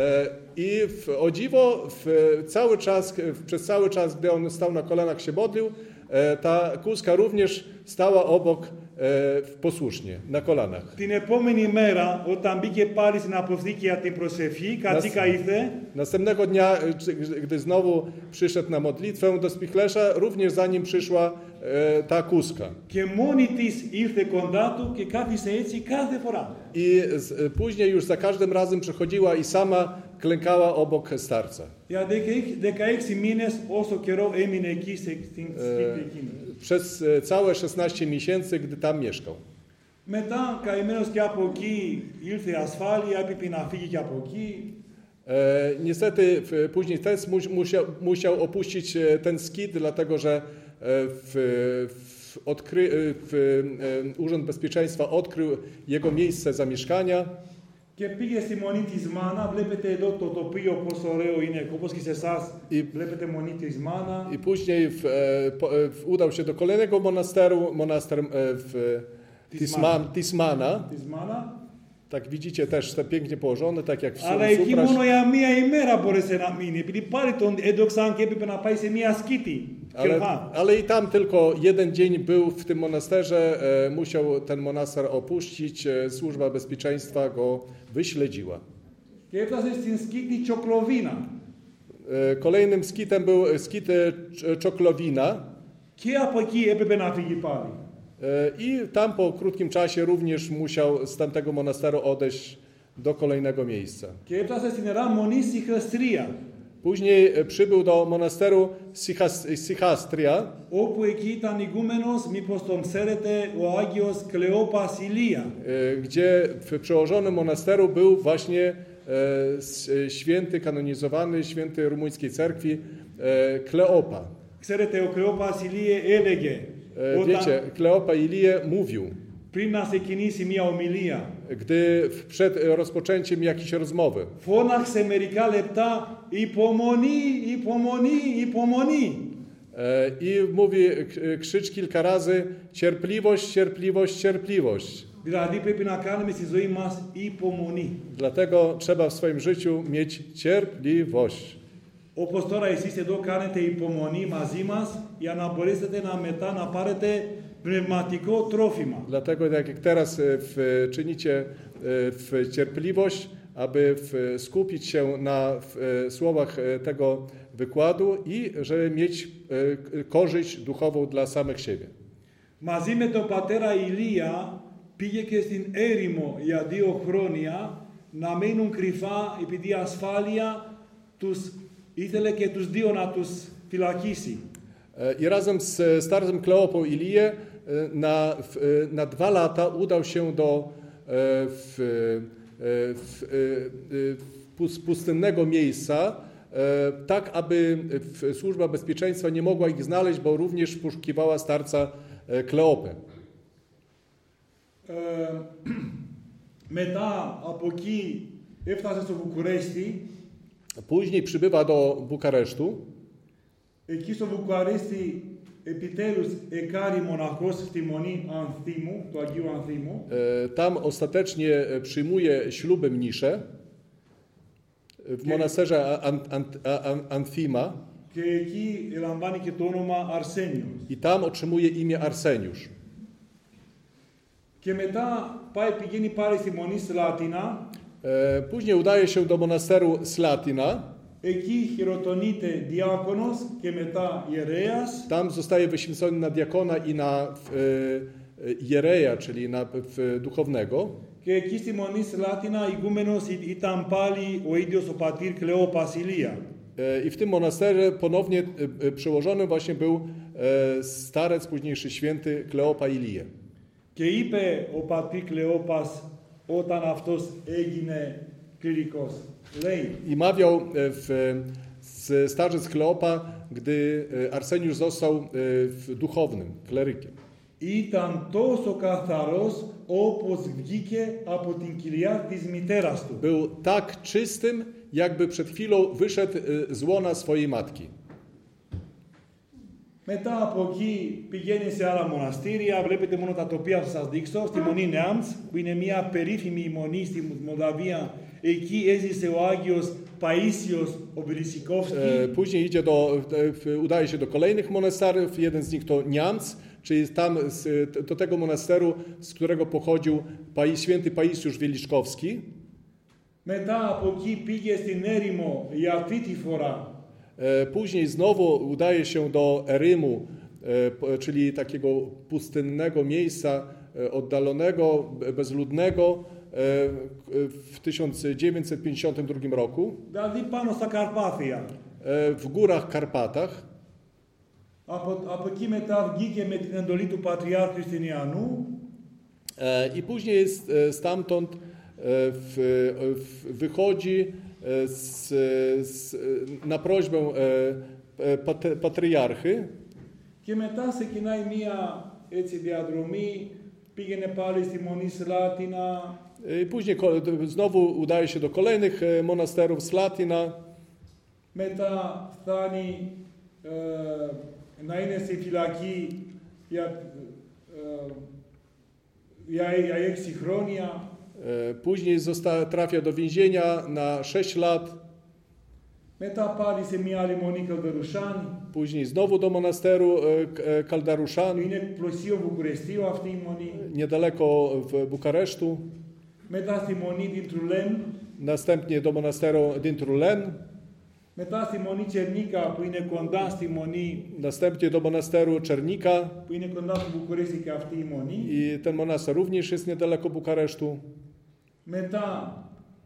I w, o dziwo, w cały czas, w, przez cały czas, gdy on stał na kolanach, się modlił, ta kuska również stała obok posłusznie, na kolanach. Την επόμενη μέρα, όταν μπήκε πάλι στην αποθήκη για την προσευχή, η κατσίκα ήρθε. Następnego dnia, gdy znowu przyszedł na modlitwę do spichlerza, również za nim przyszła ta kuska. Και μόνη της ήρθε κοντά του και κάθισε έτσι κάθε φορά. I z, później już za każdym razem przychodziła i sama klękała obok starca. Για δεκαέξι μήνες όσο καιρό έμεινε εκεί στην σκήτη εκείνη. Przez całe szesnaście miesięcy, gdy tam mieszkał. Μετά καημένος και από εκεί ήρθε ασφάλεια, έπρεπε να φύγει και από εκεί. E, niestety w, później też musiał, musiał opuścić ten skit, dlatego że w, w, odkry, w, Urząd Bezpieczeństwa odkrył jego miejsce zamieszkania. Και πήγε στη μονή της Μάνα, βλέπετε εδώ το τοπίο πόσο ωραίο είναι, όπως και σε εσάς, βλέπετε μονή της Μάνα. I później w, w, udał się do kolejnego monasteru, monaster w Tisman, Tismana. Tismana. Tak widzicie też te pięknie położone, tak jak w Supraś. Αλλά εκεί μόνο για μία ημέρα μπόρεσε να μείνει, επειδή πάλι τον έδωξαν και έπρεπε να πάει σε μία σκήτη. Ale, ale i tam tylko jeden dzień był w tym monasterze, e, musiał ten monaster opuścić, e, służba bezpieczeństwa go wyśledziła. Και έφτασε στην σκήτη Τσοκλοβίνα. E, kolejnym skitem był skit Czoklowina. Και από εκεί έπρεπε να φύγει πάλι. E, I tam po krótkim czasie również musiał z tamtego monasteru odejść do kolejnego miejsca. Και έφτασε στην Ιερά Μονή στη Χρεστρία. Później przybył do monasteru Sichastria, όπου εκεί ήταν ηγούμενος, μήπως τον ξέρετε, ο Άγιος Κλεόπας Ηλία. gdzie w przełożonym monasteru był właśnie święty, kanonizowany, święty rumuńskiej cerkwi Kleopa. Ξέρετε, ο Κλεόπας Ηλίε έλεγε, Wiecie, Kleopa Ilie mówił, πριν να ξεκινήσει μια ομιλία, gdy przed rozpoczęciem jakiejś rozmowy, φώναξε μερικά λεπτά, υπομονή, υπομονή, υπομονή. I mówi, krzycz kilka razy, cierpliwość, cierpliwość, cierpliwość. Δηλαδή πρέπει να κάνουμε στη ζωή μας υπομονή. Dlatego trzeba w swoim życiu mieć cierpliwość. Όπως τώρα εσείς εδώ κάνετε υπομονή μαζί μας για να μπορέσετε να μετά να πάρετε πνευματικό τρόφιμα. Dlatego tak jak teraz w, czynicie w cierpliwość, aby w, skupić się na w, słowach tego wykładu i żeby mieć korzyść duchową dla samych siebie. Μαζί με τον πατέρα Ηλία πήγε και στην έρημο για δύο χρόνια να μείνουν κρυφά επειδή ασφάλεια τους ήθελε και τους δύο να τους φυλακίσει. I razem z starcem Kleopą Ilię na, na dwa lata udał się do w, w, w pustynnego miejsca, tak aby służba bezpieczeństwa nie mogła ich znaleźć, bo również poszukiwała starca Kleopę. Μετά από εκεί έφτασε στο Βουκουρέστι. Później przybywa do Bukaresztu. Εκεί στο Βουκουρέστι επιτέλους εκάρει μοναχός στη μονή Ανθίμου, του Αγίου Ανθίμου. Tam ostatecznie przyjmuje ślubem mniszę w monasterze Anthima. Και εκεί λαμβάνει και το όνομα Αρσένιος. I tam otrzymuje imię Arseniusz. Και μετά πάει, πηγαίνει πάλι στη μονή Σλάτινα. Później udaje się do monasteru Slatina. Εκεί χειροτονείται διάκονος και μετά ιερέας. Tam zostaje wyświęcony na diakona i na jereja, czyli na duchownego. Και εκεί στη μονή Σλάτινα ηγούμενος ήταν πάλι ο ίδιος ο πατήρ Κλεόπας Ηλία. I w tym monasterze ponownie przełożonym właśnie był starec, późniejszy święty Kleopa Ilie. Και είπε ο πατήρ Κλεόπας όταν αυτός έγινε κληρικός. Λέει. I mawiał w, z starzec Kleopa, gdy Arseniusz został w duchownym, klerykiem. Ήταν τόσο καθαρός όπως βγήκε από την κοιλιά της μητέρας του. Był tak czystym, jakby przed chwilą wyszedł z łona swojej matki. Μετά από εκεί πηγαίνει σε άλλα μοναστήρια, βλέπετε μόνο τα τοπία που σας δείξω, στη μονή Νεάμτς, που είναι μια περίφημη μονή στη Μολδαβία. Εκεί έζησε ο Άγιος Παΐσιος ο Βρυσικόφσκι. Później idzie do, udaje się do kolejnych monasterów, jeden z nich to Niamc, czyli tam do tego monasteru, z którego pochodził święty Paisiusz Wieliczkowski. Μετά από εκεί πήγε στην έρημο για τρίτη φορά. Później znowu udaje się do Erymu, czyli takiego pustynnego miejsca, oddalonego, bezludnego, w tysiąc dziewięćset pięćdziesiątym drugim roku. Δηλαδή πάνω στα Καρπάθια. W górach Karpatach. Από, από εκεί μετά βγήκε με την εντολή του Πατριάρχου Ιουστινιανού. I później jest, stamtąd w, w, wychodzi z, z, na prośbę pat, patriarchy. Και μετά ξεκινάει μία έτσι διαδρομή, πήγαινε πάλι στη μονή Σλάτινα. I później znowu udaje się do kolejnych monasterów Slatina. Μετά φτάνει ε, να είναι στη φυλακή για, ε, για, για έξι χρόνια. Później zosta, trafia do więzienia na sześć lat. Μετά πάλι σε μια άλλη μονή Καλδαρουσάνη. Później znowu do monasteru Kaldaruszan. Είναι πλουσίο Βουκουρεστίου αυτή η μονή. Niedaleko w Bukaresztu. Μετά στη μονή Δintrulen. Następnie do monasteru Dintrulen. Μετά στη μονή Τσερνίκα που είναι κοντά στη μονή. Następnie do monasteru Czernika. Που είναι κοντά στο Βουκουρέστι και αυτή η μονή. I ten monaster również jest niedaleko Bukaresztu. Μετά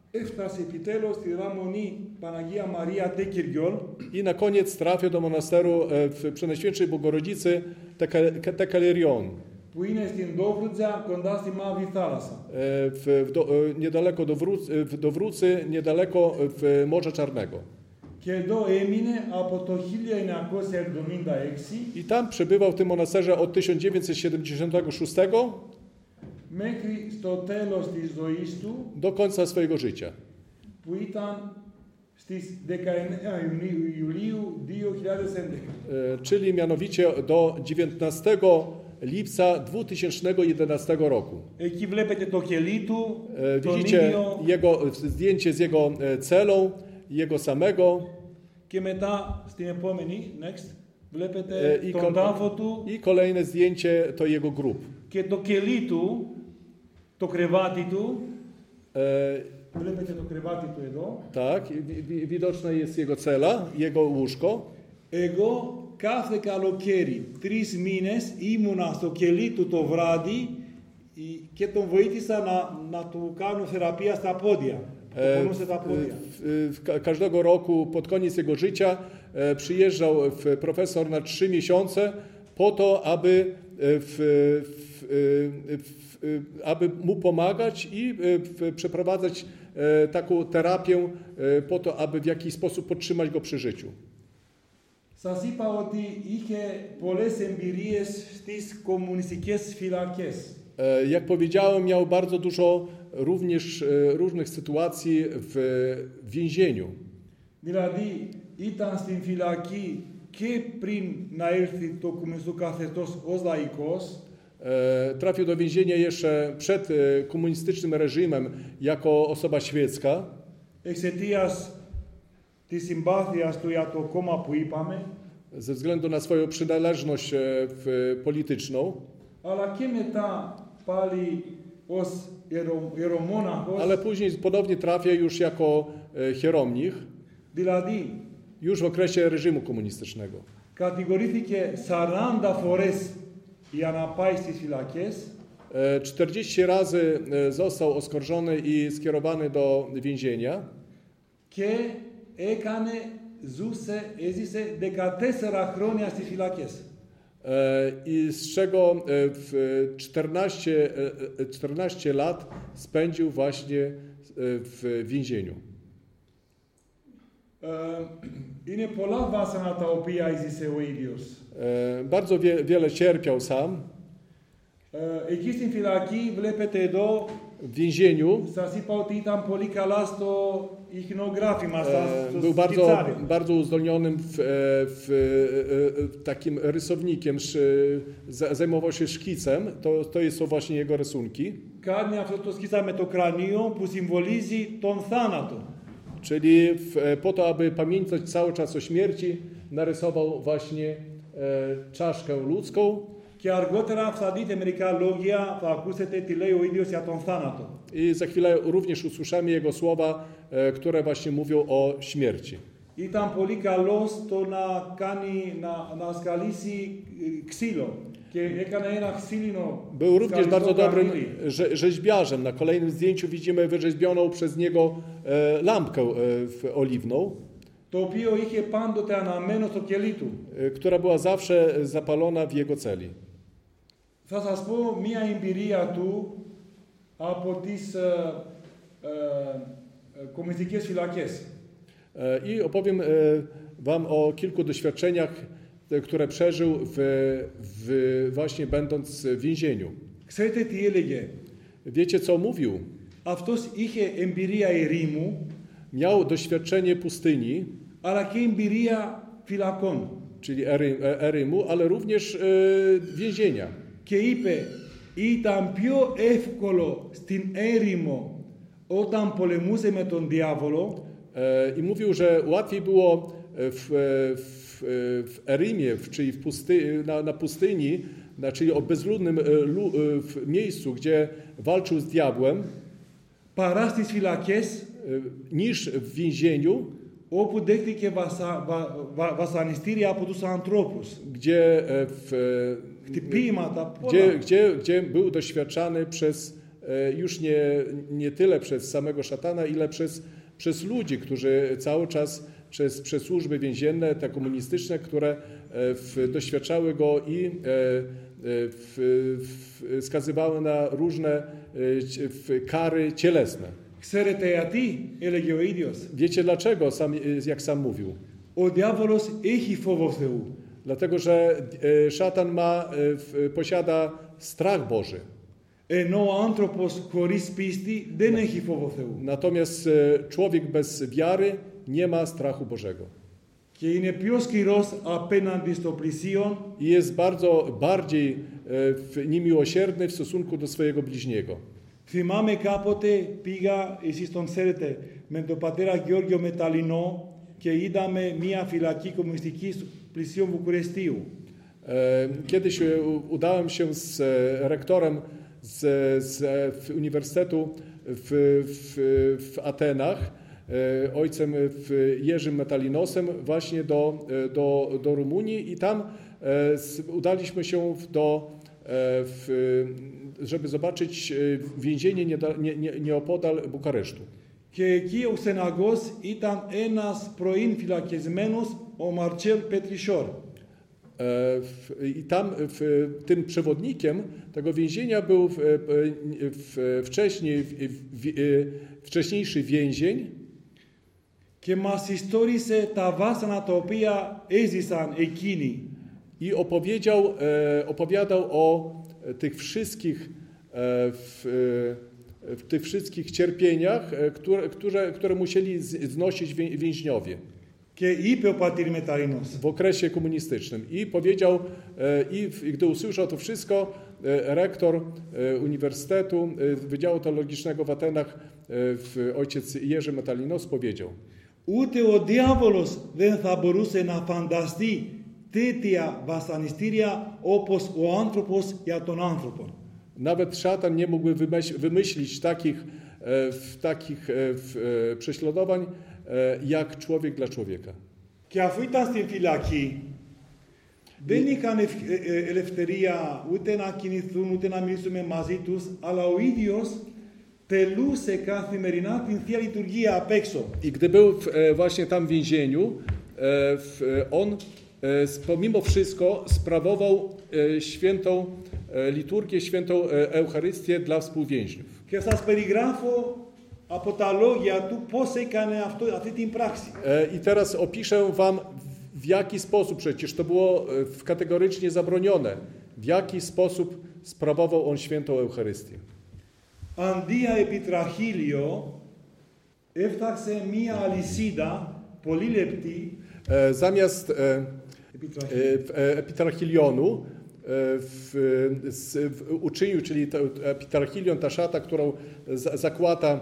έφτασε επιτέλους στη Ραμονή Παναγία Μαρία Τεκυριόλ. I na koniec trafię do monasteru e, w Przenajświętszej Bogorodzicy Tekalerion. Που είναι στην Δόβρουτζα κοντά στη Μαύρη Θάλασσα. W, w do, niedaleko do, Wró, w Dowrócy, niedaleko w Morza Czarnego. Και εδώ έμεινε από το χίλια εννιακόσια εβδομήντα έξι I tam przebywał w tym monasterze od tysiąc dziewięćset siedemdziesiątego szóstego μέχρι στο τέλος της ζωής του, do końca swojego życia. που ήταν στις δεκαεννέα Ιουλίου δύο χιλιάδες έντεκα. Czyli mianowicie do dziewiętnastego lipca dwa tysiące jedenastego roku. Εκεί βλέπετε το κελί του, τον Widzicie ίδιο, jego, zdjęcie z jego celą, jego samego. και μετά στην επόμενη, next, βλέπετε I, τον kol- τάφο του I kolejne zdjęcie to jego grób. και το κελί του, το κρεβάτι του. E, Βλέπετε το κρεβάτι του εδώ. tak, wi- wi- widoczna jest jego cela, jego łóżko. Εγώ κάθε καλοκαίρι, τρεις μήνες, ήμουνα στο κελί του το βράδυ και τον βοήθησα να, να του κάνω θεραπεία στα πόδια. Το πονούσε τα πόδια. W, w, każdego roku pod koniec jego życia e, przyjeżdżał w, profesor na trzy miesiące po to, aby, w, w, w, aby mu pomagać i w, przeprowadzać e, taką terapię e, po to, aby w jakiś sposób podtrzymać go przy życiu. Σας είπα ότι είχε πολλές εμπειρίες στις κομμουνιστικές φυλακές. E, Jak powiedziałem, miał bardzo dużo również e, różnych sytuacji w więzieniu. Δηλαδή ήταν στην φυλακή και πριν να έρθει το κομμουνιστικό καθεστώς ως λαϊκός. E, Trafił do więzienia jeszcze przed e, komunistycznym reżimem jako osoba świecka. Εξαιτίας της συμπάθειας του για το κόμμα που είπαμε. Ze względu na swoją przynależność e, w, polityczną. Αλλά και μετά πάλι ως ιερο, ιερομόναχος. Ale później ponownie trafia już jako e, hieromnich, Δηλαδή, już w okresie reżimu komunistycznego. κατηγορήθηκε σαράντα φορές για να πάει στις φυλακές. E, czterdzieści razy e, został oskarżony i skierowany do więzienia. Και έκανε, ζούσε, έζησε δεκατέσσερα χρόνια στις φυλακές. E, I z czego e, w czternaście, e, czternaście lat spędził właśnie e, w więzieniu. Ε, είναι πολλά βάσανα τα οποία έζησε ο ίδιος. E, Bardzo wie, wiele cierpiał sam. Ε, εκεί στην φυλακή βλέπετε εδώ, W więzieniu σας είπα ότι ήταν πολύ καλά στο ιχνογράφημα, στα, e, στο był bardzo, σκιτσάρι. bardzo uzdolnionym w, w, w, takim rysownikiem, sz- za- zajmował się szkicem. To, to jest- są właśnie jego rysunki. Κάνει αυτό το σκίτσα με το κρανίο που συμβολίζει τον θάνατο. Czyli w, po to, aby pamiętać cały czas o śmierci, narysował właśnie e, czaszkę ludzką. Και αργότερα θα δείτε μερικά λόγια, θα ακούσετε τι λέει ο ίδιος για τον θάνατο. I za chwilę również usłyszymy jego słowa, e, które właśnie mówią o śmierci. Ήταν πολύ καλός στο να, κάνει, να, να σκαλίσει ε, ξύλο. Και έκανε ένα ξύλινο Był również σκαλιστό bardzo dobrym καρύδι, rze- rzeźbiarzem. Na kolejnym zdjęciu widzimy wyrzeźbioną przez niego e, lampkę e, w- oliwną, το οποίο είχε πάντοτε αναμένο στο κελί του. e, która była zawsze zapalona w jego celi. Θα σας πω μία εμπειρία του από τις ε, ε, ε, κομμουνιστικές φυλακές. E, I opowiem e, wam o kilku doświadczeniach, e, które przeżył w, w, właśnie będąc w więzieniu. Ξέρετε τι έλεγε? Wiecie, co mówił? Αυτός είχε εμπειρία ερήμου, Miał doświadczenie pustyni, αλλά και εμπειρία φυλακών. czyli Ery, e- Erymu, ale również e, więzienia. Και είπε, ήταν πιο εύκολο στην έρημο όταν πολεμούσε με τον διάβολο, E, I mówił, że łatwiej było w, w, w Erymie, w, czyli w pusty, na, na pustyni, na, czyli o bezludnym e, lu, e, w miejscu, gdzie walczył z diabłem, παρά στις φυλακές, e, niż w więzieniu, όπου δέχτηκε βασα, βα, βα, βασανιστήρια από τους ανθρώπους. gdzie, e, w, Χτυπήματα, πολλά. gdzie, gdzie, gdzie był doświadczany przez, e, już nie, nie tyle przez samego szatana, ile przez, przez ludzi, którzy cały czas przez, przez służby więzienne, te komunistyczne, które w, doświadczały go i w, w, skazywały na różne w, kary cielesne. Ξέρετε γιατί, έλεγε ο ίδιος. Wiecie dlaczego, sam, jak sam mówił? Ο διάβολος έχει φόβο Θεού. Dlatego, że szatan ma, posiada strach Boży. Ενώ ο άνθρωπος χωρίς πίστη δεν έχει φόβο Θεού. Natomiast człowiek bez wiary nie ma strachu Bożego. Και είναι πιο σκληρός απέναντι στο πλησίον. I jest bardzo bardziej niemiłosierny w stosunku do swojego bliźniego. Θυμάμαι κάποτε πήγα, εσείς τον ξέρετε, με τον πατέρα Γιώργιο Μεταλλινό και είδαμε μια φυλακή κομμουνιστική στο πλησίον Βουκουρεστίου. Kiedyś udałem się z rektorem z, z Uniwersytetu w, w, w Atenach, ojcem Jerzym Metallinosem, właśnie do, do, do Rumunii i tam udaliśmy się do, w, żeby zobaczyć więzienie nieopodal Bukaresztu. Και εκεί ο ξεναγός ήταν ένας πρώην φυλακισμένος, ο Μαρτσέλ Πετρισόρ. I tam w, tym przewodnikiem tego więzienia był w, w, wcześniej, w, wcześniejszy więzień. Και μας ιστόρισε τα βάσανα τα οποία έζησαν εκείνοι. I opowiedział, opowiadał o tych wszystkich, w, w tych wszystkich cierpieniach, które, które, które musieli znosić więźniowie. Και είπε ο πατήρ Μεταλλινός. W okresie komunistycznym. I powiedział, i, i gdy usłyszał to wszystko, rektor Uniwersytetu Wydziału Teologicznego w Atenach, ojciec Jerzy Metallinos, powiedział: Ούτε ο διάβολος δεν θα μπορούσε να φανταστεί τέτοια βασανιστήρια όπως ο άνθρωπος για τον άνθρωπο. Nawet szatan nie mógłby wymyślić takich, takich prześladowań jak człowiek dla człowieka. Και αφού ήταν στην φυλακή, δεν είχαν ελευθερία ούτε να κινηθούν, ούτε να μιλήσουμε μαζί τους, αλλά ο ίδιος τελούσε καθημερινά την Θεία Λειτουργία απ' έξω. I gdy był właśnie tam w więzieniu, on pomimo wszystko sprawował świętą liturgię, świętą Eucharystię dla współwięźniów. Και σας περιγράφω από τα λόγια του πώς έκανε αυτό, αυτή την πράξη. I teraz opiszę wam, w jaki sposób, przecież to było kategorycznie zabronione, w jaki sposób sprawował on świętą Eucharystię. Αντί επιτραχύλιο, έφταξε μία αλυσίδα πολύ λεπτή. Zamiast epitrachilionu w, w, uczynił, czyli epitrachilion, ta szata, którą zakłada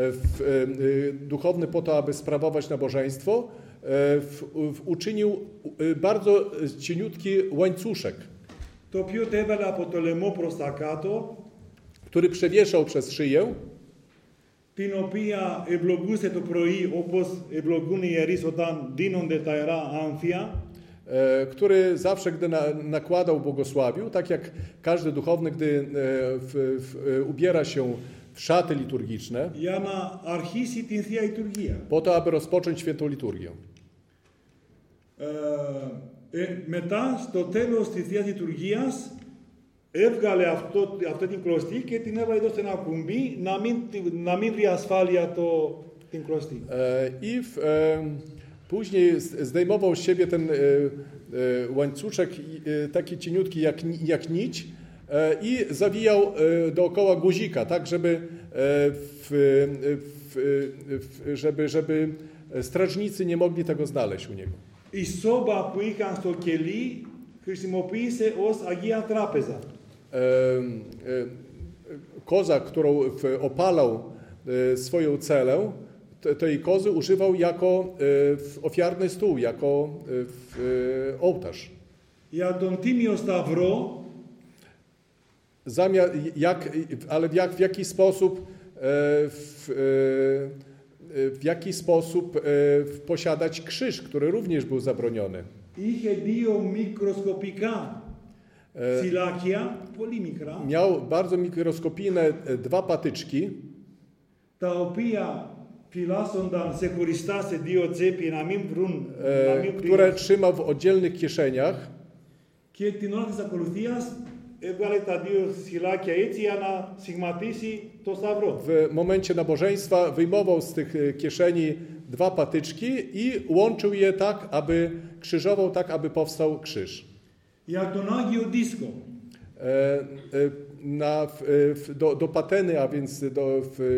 w, duchowny po to, aby sprawować nabożeństwo, w, w, uczynił bardzo cieniutki łańcuszek, το οποίο το έβαλε από το λαιμό προς τα κάτω, który przewieszał przez szyję, την οποία ευλογούσε το πρωί όπως ευλογούν οι ιερείς όταν δίνονται τα ιερά άμφια, który zawsze, gdy na, nakładał, błogosławił, tak jak każdy duchowny, gdy w, w, ubiera się w szaty liturgiczne, για να αρχίσει την Θεία Λειτουργία. Po to, aby rozpocząć świętą liturgię. Ε, ε, μετά, στο τέλος της Θείας Λειτουργίας, έβγαλε αυτό, αυτή την κλωστή και την έβαλε εδώ σε ένα κουμπί να μην, να μην βρει ασφάλεια το, την κλωστή. Ε, I w, e, później zdejmował z siebie ten e, e, łańcuszek e, taki cieniutki jak, jak nić e, i zawijał e, dookoła guzika, tak żeby, e, w, w, w, żeby, żeby strażnicy nie mogli tego znaleźć u niego. Η σόμπα που είχαν στο κελί χρησιμοποίησε ως Αγία Τράπεζα. Koza, którą opalał swoją celę, tej kozy używał jako ofiarny stół, jako ołtarz. Για τον Τίμιο Σταυρό, Zamiast, jak, ale w, jak, w jaki sposób w, w jaki sposób posiadać krzyż, który również był zabroniony. είχε δύο μικροσκοπικά. Φυλάκια, πολύ μικρά, Miał bardzo mikroskopijne e, dwa patyczki, τα οποία φυλάσσονταν σε χωριστά σε δύο τσέπη να μην βρουν, να e, μην które βρουν. trzymał w oddzielnych kieszeniach. Και την ώρα της ακολουθίας έβγαλε τα δύο σκυλάκια έτσι για να συγματίσει το σταυρό. W momencie nabożeństwa wyjmował z tych e, kieszeni dwa patyczki i łączył je tak, aby krzyżował tak, aby powstał krzyż. Για τον Άγιο Δίσκο, E, e, na, w, e, w, do, do pateny, a więc do, w, e,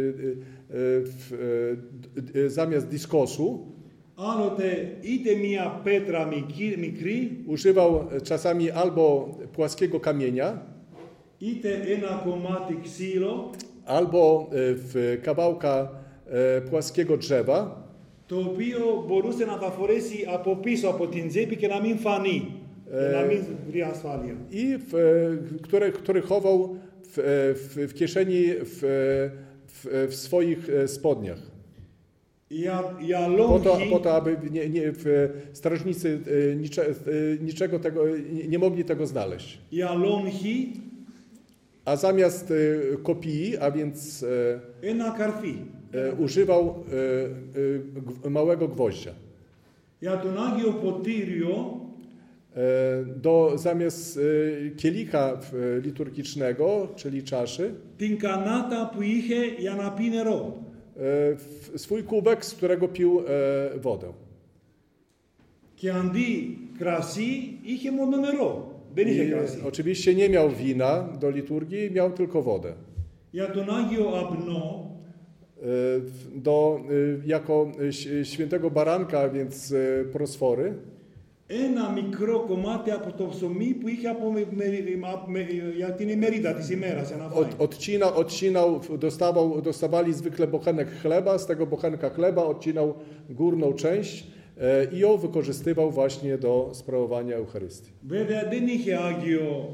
w, e, e, zamiast diskosu άλλοτε είτε μία πέτρα μικρή, μικρή używał czasami albo płaskiego kamienia, είτε ένα κομμάτι ξύλο, albo e, w kawałka e, płaskiego drzewa, το οποίο μπορούσε να τα φορέσει από πίσω από την τσέπη και να μην φανεί, και να μην βρει ασφάλεια. i w, e, które, który chował w, e, w, w kieszeni w, w, w swoich e, spodniach. Για, για Po to, λόγοι, po to aby nie, nie, w, strażnicy e, nicze, e, niczego tego, nie, nie mogli tego znaleźć. για λόγοι, A zamiast e, kopii, a więc e, ένα καρφί. e, używał e, e, g- małego gwoździa. Για τον Άγιο Ποτήριο, E, do, zamiast e, kielicha e, liturgicznego, czyli czaszy, την κανάτα που είχε για να πει νερό. e, w, swój kubek, z którego pił e, wodę. Και αντί κρασί είχε μόνο νερό. Δεν είχε I, κρασί. oczywiście nie miał wina do liturgii, miał tylko wodę. Για τον Άγιο Απνό, E, w- do, e, jako e, ś- świętego baranka, a więc e, prosfory, ένα μικρό κομμάτι από το ψωμί που είχε από, με, με, με, για την ημερίδα της ημέρας. Ένα φάει. od, odcina, odcinał, dostawał, dostawali zwykle bochenek chleba, z tego bochenka chleba odcinał górną część e, i ją wykorzystywał właśnie do sprawowania Eucharystii. Βέβαια δεν είχε Άγιο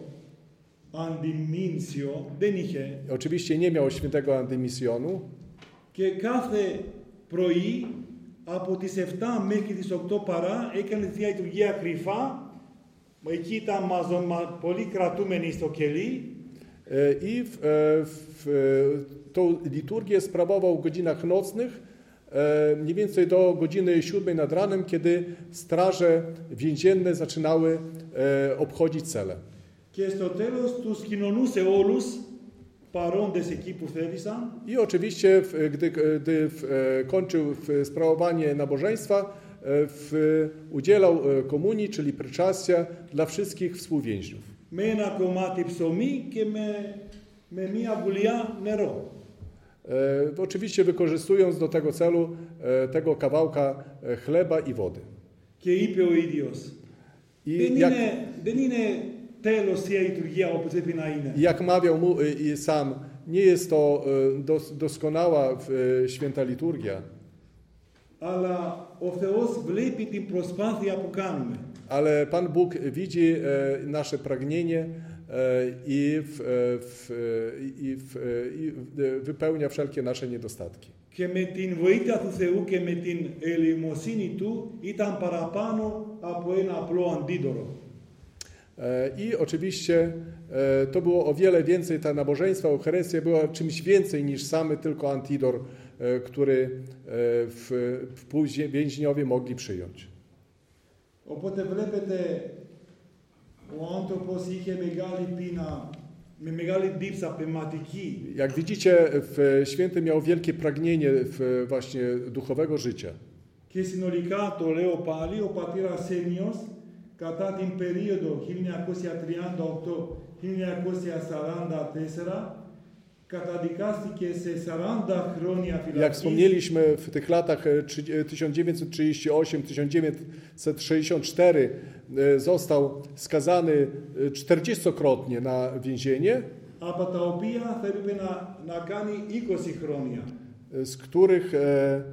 Αντιμήνσιο, δεν είχε. Oczywiście nie miał świętego antymisjonu, Και κάθε πρωί από τις επτά μέχρι τις οκτώ παρά έκανε τη Θεία Λειτουργία κρυφά. Εκεί ήταν μαζο, μα, πολύ κρατούμενοι στο κελί. e, i w, e, w, e, tą liturgię sprawował w godzinach nocnych, e, mniej więcej do godziny siódmej nad ranem, kiedy straże więzienne zaczynały e, obchodzić cele. Και στο τέλος τους κοινωνούσε όλους παρόντες εκεί που θέλησαν. I oczywiście, w- gdy, gdy w- e, kończył w- sprawowanie nabożeństwa, e, w, udzielał e, komunii, czyli pryczastia dla wszystkich współwięźniów. Με ένα κομμάτι ψωμί και με, με μία βουλιά νερό. E, Oczywiście wykorzystując do tego celu e, tego kawałka e, chleba i wody. Και είπε ο ίδιος, I δεν, jak, είναι, δεν είναι τέλος Θεία Λειτουργία όπως πρέπει να είναι. jak mawiał mu e, i sam, nie jest to e, dos, doskonała e, święta liturgia, Αλλά ο Θεός βλέπει την προσπάθεια που κάνουμε. ale Pan Bóg widzi e, nasze pragnienie e, i, w, e, w, e, i, w, e, i w- wypełnia wszelkie nasze niedostatki. Και με την βοήθεια του Θεού και με την ελεημοσύνη Του ήταν παραπάνω από ένα απλό αντίδωρο. E, I oczywiście e, to było o wiele więcej, ta nabożeństwa, Eucharystia była czymś więcej niż samy tylko antidor, e, który e, w, w później więźniowie mogli przyjąć. Οπότε βλέπετε, ο άνθρωπος είχε μεγάλη πείνα, με μεγάλη δίψα πνευματική. Jak widzicie, w święty miał wielkie pragnienie w właśnie duchowego życia. Και συνολικά το λέω πάλι, ο πατήρας Σένιος κατά την περίοδο χίλια εννιακόσια τριάντα οκτώ με χίλια εννιακόσια σαράντα τέσσερα καταδικάστηκε σε σαράντα χρόνια Jak φυλακής wspomnieliśmy, w tych latach e, trzy- tysiąc dziewięćset trzydziesty ósmy do tysiąc dziewięćset sześćdziesiątego czwartego e, został skazany e, czterdziestokrotnie na więzienie, από τα οποία θα έπρεπε να, να κάνει είκοσι χρόνια. e, z których e, e,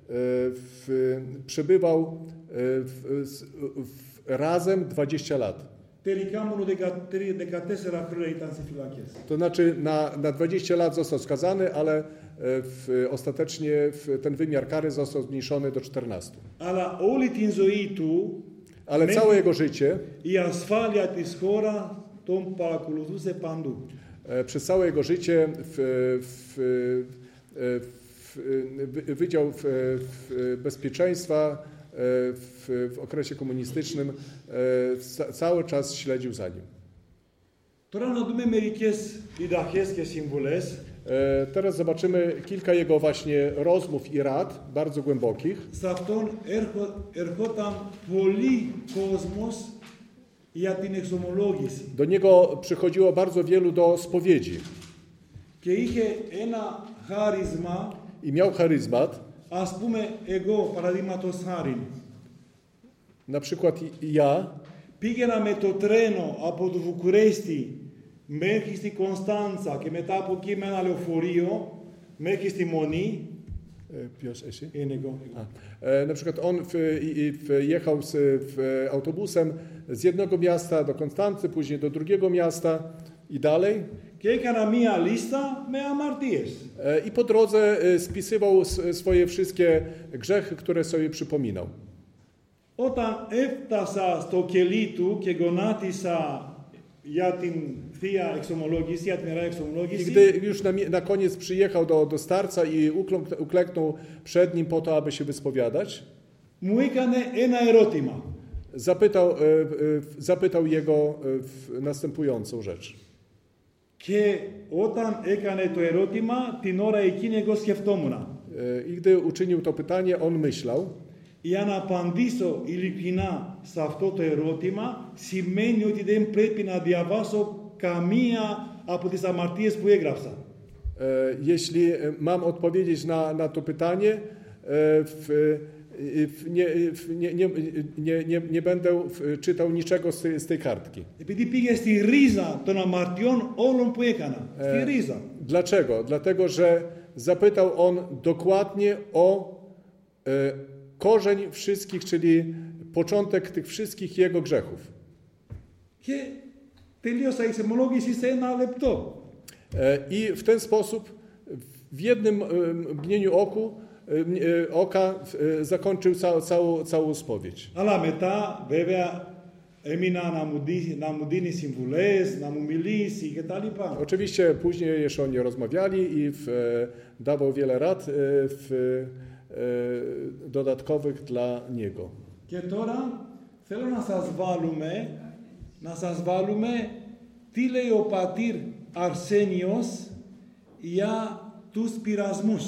w, przebywał e, w, z- w, razem dwadzieścia lat. Τελικά μόνο δεκατέσσερα χρόνια ήταν σε φυλακές. To znaczy na, na dwadzieścia lat został skazany, ale e, w, ostatecznie w, ten wymiar kary został zmniejszony do czternastu. Αλλά όλη την ζωή του Ale με- całe jego życie η ασφάλεια της χώρας τον παρακολουθούσε παντού. Przez całe jego życie w, w, w, w, Wydział w, w Bezpieczeństwa w, w okresie komunistycznym cały czas śledził za nim. Τώρα να δούμε μερικές διδαχές και συμβουλές. Teraz zobaczymy kilka jego właśnie rozmów i rad, bardzo głębokich. Σε αυτόν ερχόταν πολύ κόσμος για την εξομολόγηση. Do niego przychodziło bardzo wielu do spowiedzi. Και είχε ένα χάρισμα. I miał charyzmat. Ας πούμε εγώ παραδείγματος χάριν. Na przykład ja. Πήγαινα με το τρένο από το Βουκουρέστι μέχρι στη Κωνσταντσα και μετά από εκεί με ένα λεωφορείο μέχρι στη Μονή. Piotr, εσύ. Είναι εγώ. Na przykład on w, w, jechał z, w, autobusem z jednego miasta do Konstancy, później do drugiego miasta i dalej. Και έκανα μία λίστα με αμαρτίες. I po drodze spisywał swoje wszystkie grzechy, które sobie przypominał. Όταν έφτασα στο κελί του και γονάτισα για την θεία εξομολόγηση, για την ιερά εξομολόγηση. I gdy już na, na koniec przyjechał do, do starca i ukląk, uklęknął przed nim po to, aby się wyspowiadać, μου έκανε ένα ερώτημα. Zapytał, e, e, zapytał jego e, następującą rzecz. Και όταν έκανε το ερώτημα, την ώρα εκείνη εγώ σκεφτόμουν. I gdy uczynił to pytanie, on myślał. Για να απαντήσω ειλικρινά σε αυτό το ερώτημα, σημαίνει ότι δεν πρέπει να διαβάσω καμία από τις αμαρτίες που έγραψα. Jeśli mam odpowiedzieć na, na to pytanie, w, w, nie, w, nie, nie, nie, nie, nie będę czytał niczego z tej, z tej kartki. Επειδή πήγε στη ρίζα των αμαρτιών όλων που έκανα. Στη ρίζα. Dlaczego? Dlatego, że zapytał on dokładnie o e, korzeń wszystkich, czyli początek tych wszystkich jego grzechów. Και τελείωσα η εξομολόγηση σε ένα λεπτό. I w ten sposób w jednym mgnieniu oku, oka zakończył całą, całą, całą spowiedź. Αλλά μετά βέβαια έμεινα να μου, δει, να μου δίνει συμβουλές, να μου μιλήσει κτλ. Oczywiście później jeszcze oni rozmawiali i w, dawał wiele rad w, dodatkowych dla niego. Και τώρα θέλω να σας βάλουμε, να σας βάλουμε τι λέει ο πατήρ Αρσένιος για τους πειρασμούς.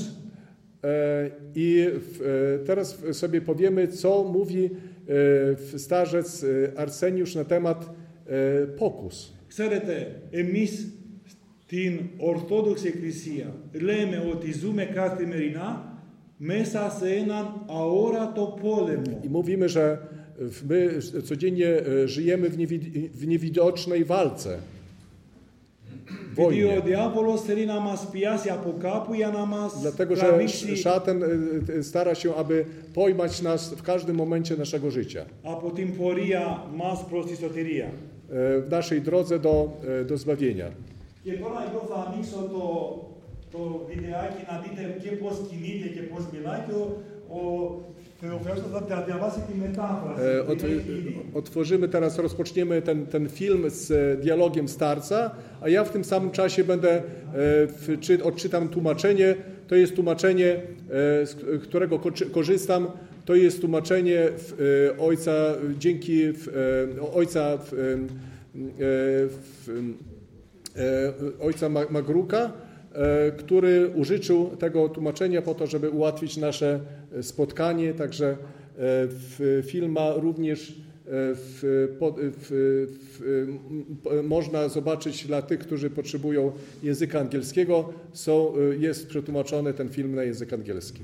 I teraz sobie powiemy, co mówi starzec Arseniusz na temat pokus. Ξέρετε, εμείς στην Ορθόδοξη Εκκλησία λέμε ότι ζούμε καθημερινά μέσα σε έναν αόρατο πόλεμο. I mówimy, że my codziennie żyjemy w, niewi- w niewidocznej walce. Γιατί ο διάβολος θέλει να μας πιάσει από κάπου για να μας Dlatego, że τραβήξει szatan stara się, aby pojmać nas w każdym momencie naszego życia. από την πορεία μας προς τη σωτηρία. W naszej drodze do, do zbawienia. Και τώρα εγώ θα ανοίξω το, το βιντεάκι να δείτε και πώς κινείται και πώς μιλάει και ο, ο Θεοφυλάκης θα διαβάσει τη μετάφραση. Ot, otworzymy teraz, rozpoczniemy ten, ten film z dialogiem starca, a ja w tym samym czasie będę, w, czy, odczytam tłumaczenie. To jest tłumaczenie, z którego korzystam. To jest tłumaczenie w, ojca, dzięki w, ojca, w, w, ojca Magruka, który użyczył tego tłumaczenia po to, żeby ułatwić nasze spotkanie. Także film ma również w, w, w, można zobaczyć dla tych, którzy potrzebują języka angielskiego. Są, jest przetłumaczony ten film na język angielski.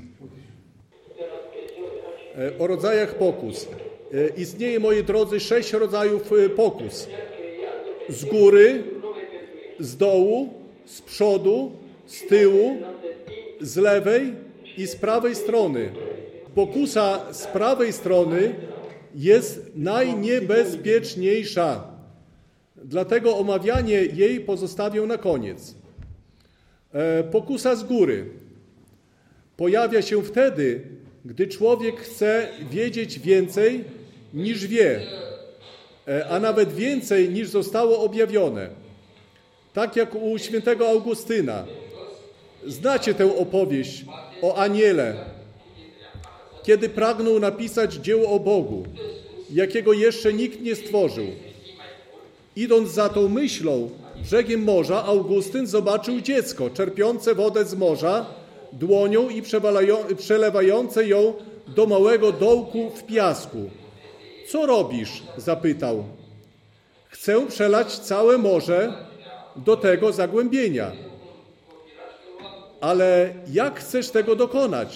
O rodzajach pokus. Istnieje, moi drodzy, sześć rodzajów pokus. Z góry, z dołu, z przodu, z tyłu, z lewej i z prawej strony. Pokusa z prawej strony jest najniebezpieczniejsza. Dlatego omawianie jej pozostawię na koniec. Pokusa z góry pojawia się wtedy, gdy człowiek chce wiedzieć więcej niż wie. a nawet więcej niż zostało objawione. Tak jak u świętego Augustyna. Znacie tę opowieść o aniele, kiedy pragnął napisać dzieło o Bogu, jakiego jeszcze nikt nie stworzył. Idąc za tą myślą brzegiem morza, Augustyn zobaczył dziecko czerpiące wodę z morza dłonią i przelewające ją do małego dołku w piasku. Co robisz? Zapytał. Chcę przelać całe morze do tego zagłębienia. Ale jak chcesz tego dokonać?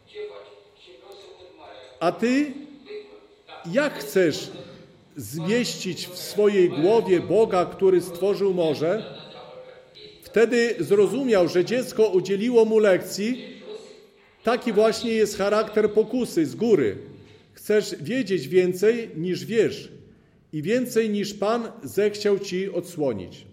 A ty jak chcesz zmieścić w swojej głowie Boga, który stworzył morze? Wtedy zrozumiał, że dziecko udzieliło mu lekcji. Taki właśnie jest charakter pokusy z góry. Chcesz wiedzieć więcej niż wiesz i więcej niż Pan zechciał ci odsłonić.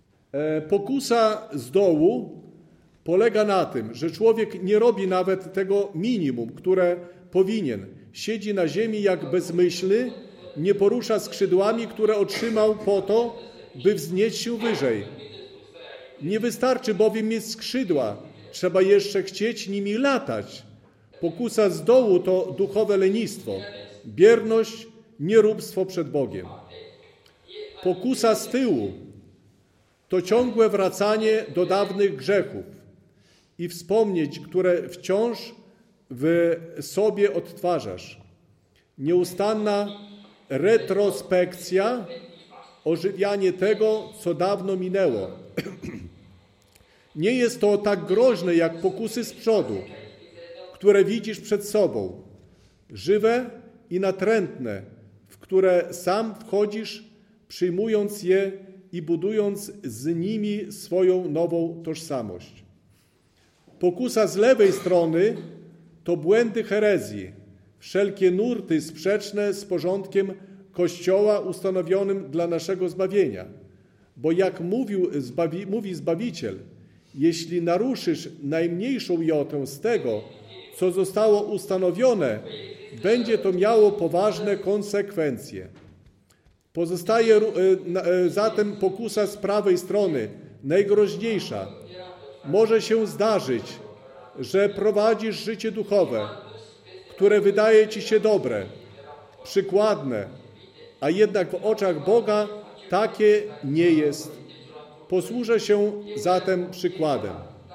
Pokusa z dołu polega na tym, że człowiek nie robi nawet tego minimum, które powinien. Siedzi na ziemi jak bezmyślny, nie porusza skrzydłami, które otrzymał po to, by wznieść się wyżej. Nie wystarczy bowiem mieć skrzydła, trzeba jeszcze chcieć nimi latać. Pokusa z dołu to duchowe lenistwo, bierność, nieróbstwo przed Bogiem. Pokusa z tyłu to ciągłe wracanie do dawnych grzechów i wspomnieć, które wciąż w sobie odtwarzasz. Nieustanna retrospekcja, ożywianie tego, co dawno minęło. Nie jest to tak groźne jak pokusy z przodu, które widzisz przed sobą, żywe i natrętne, w które sam wchodzisz, przyjmując je i budując z nimi swoją nową tożsamość. Pokusa z lewej strony to błędy herezji, wszelkie nurty sprzeczne z porządkiem Kościoła ustanowionym dla naszego zbawienia. Bo jak mówił, zbawi, mówi Zbawiciel, jeśli naruszysz najmniejszą jotę z tego, co zostało ustanowione, będzie to miało poważne konsekwencje. Pozostaje zatem pokusa z prawej strony, najgroźniejsza. Może się zdarzyć, że prowadzisz życie duchowe, które wydaje ci się dobre, przykładne, a jednak w oczach Boga takie nie jest. Posłużę się zatem przykładem.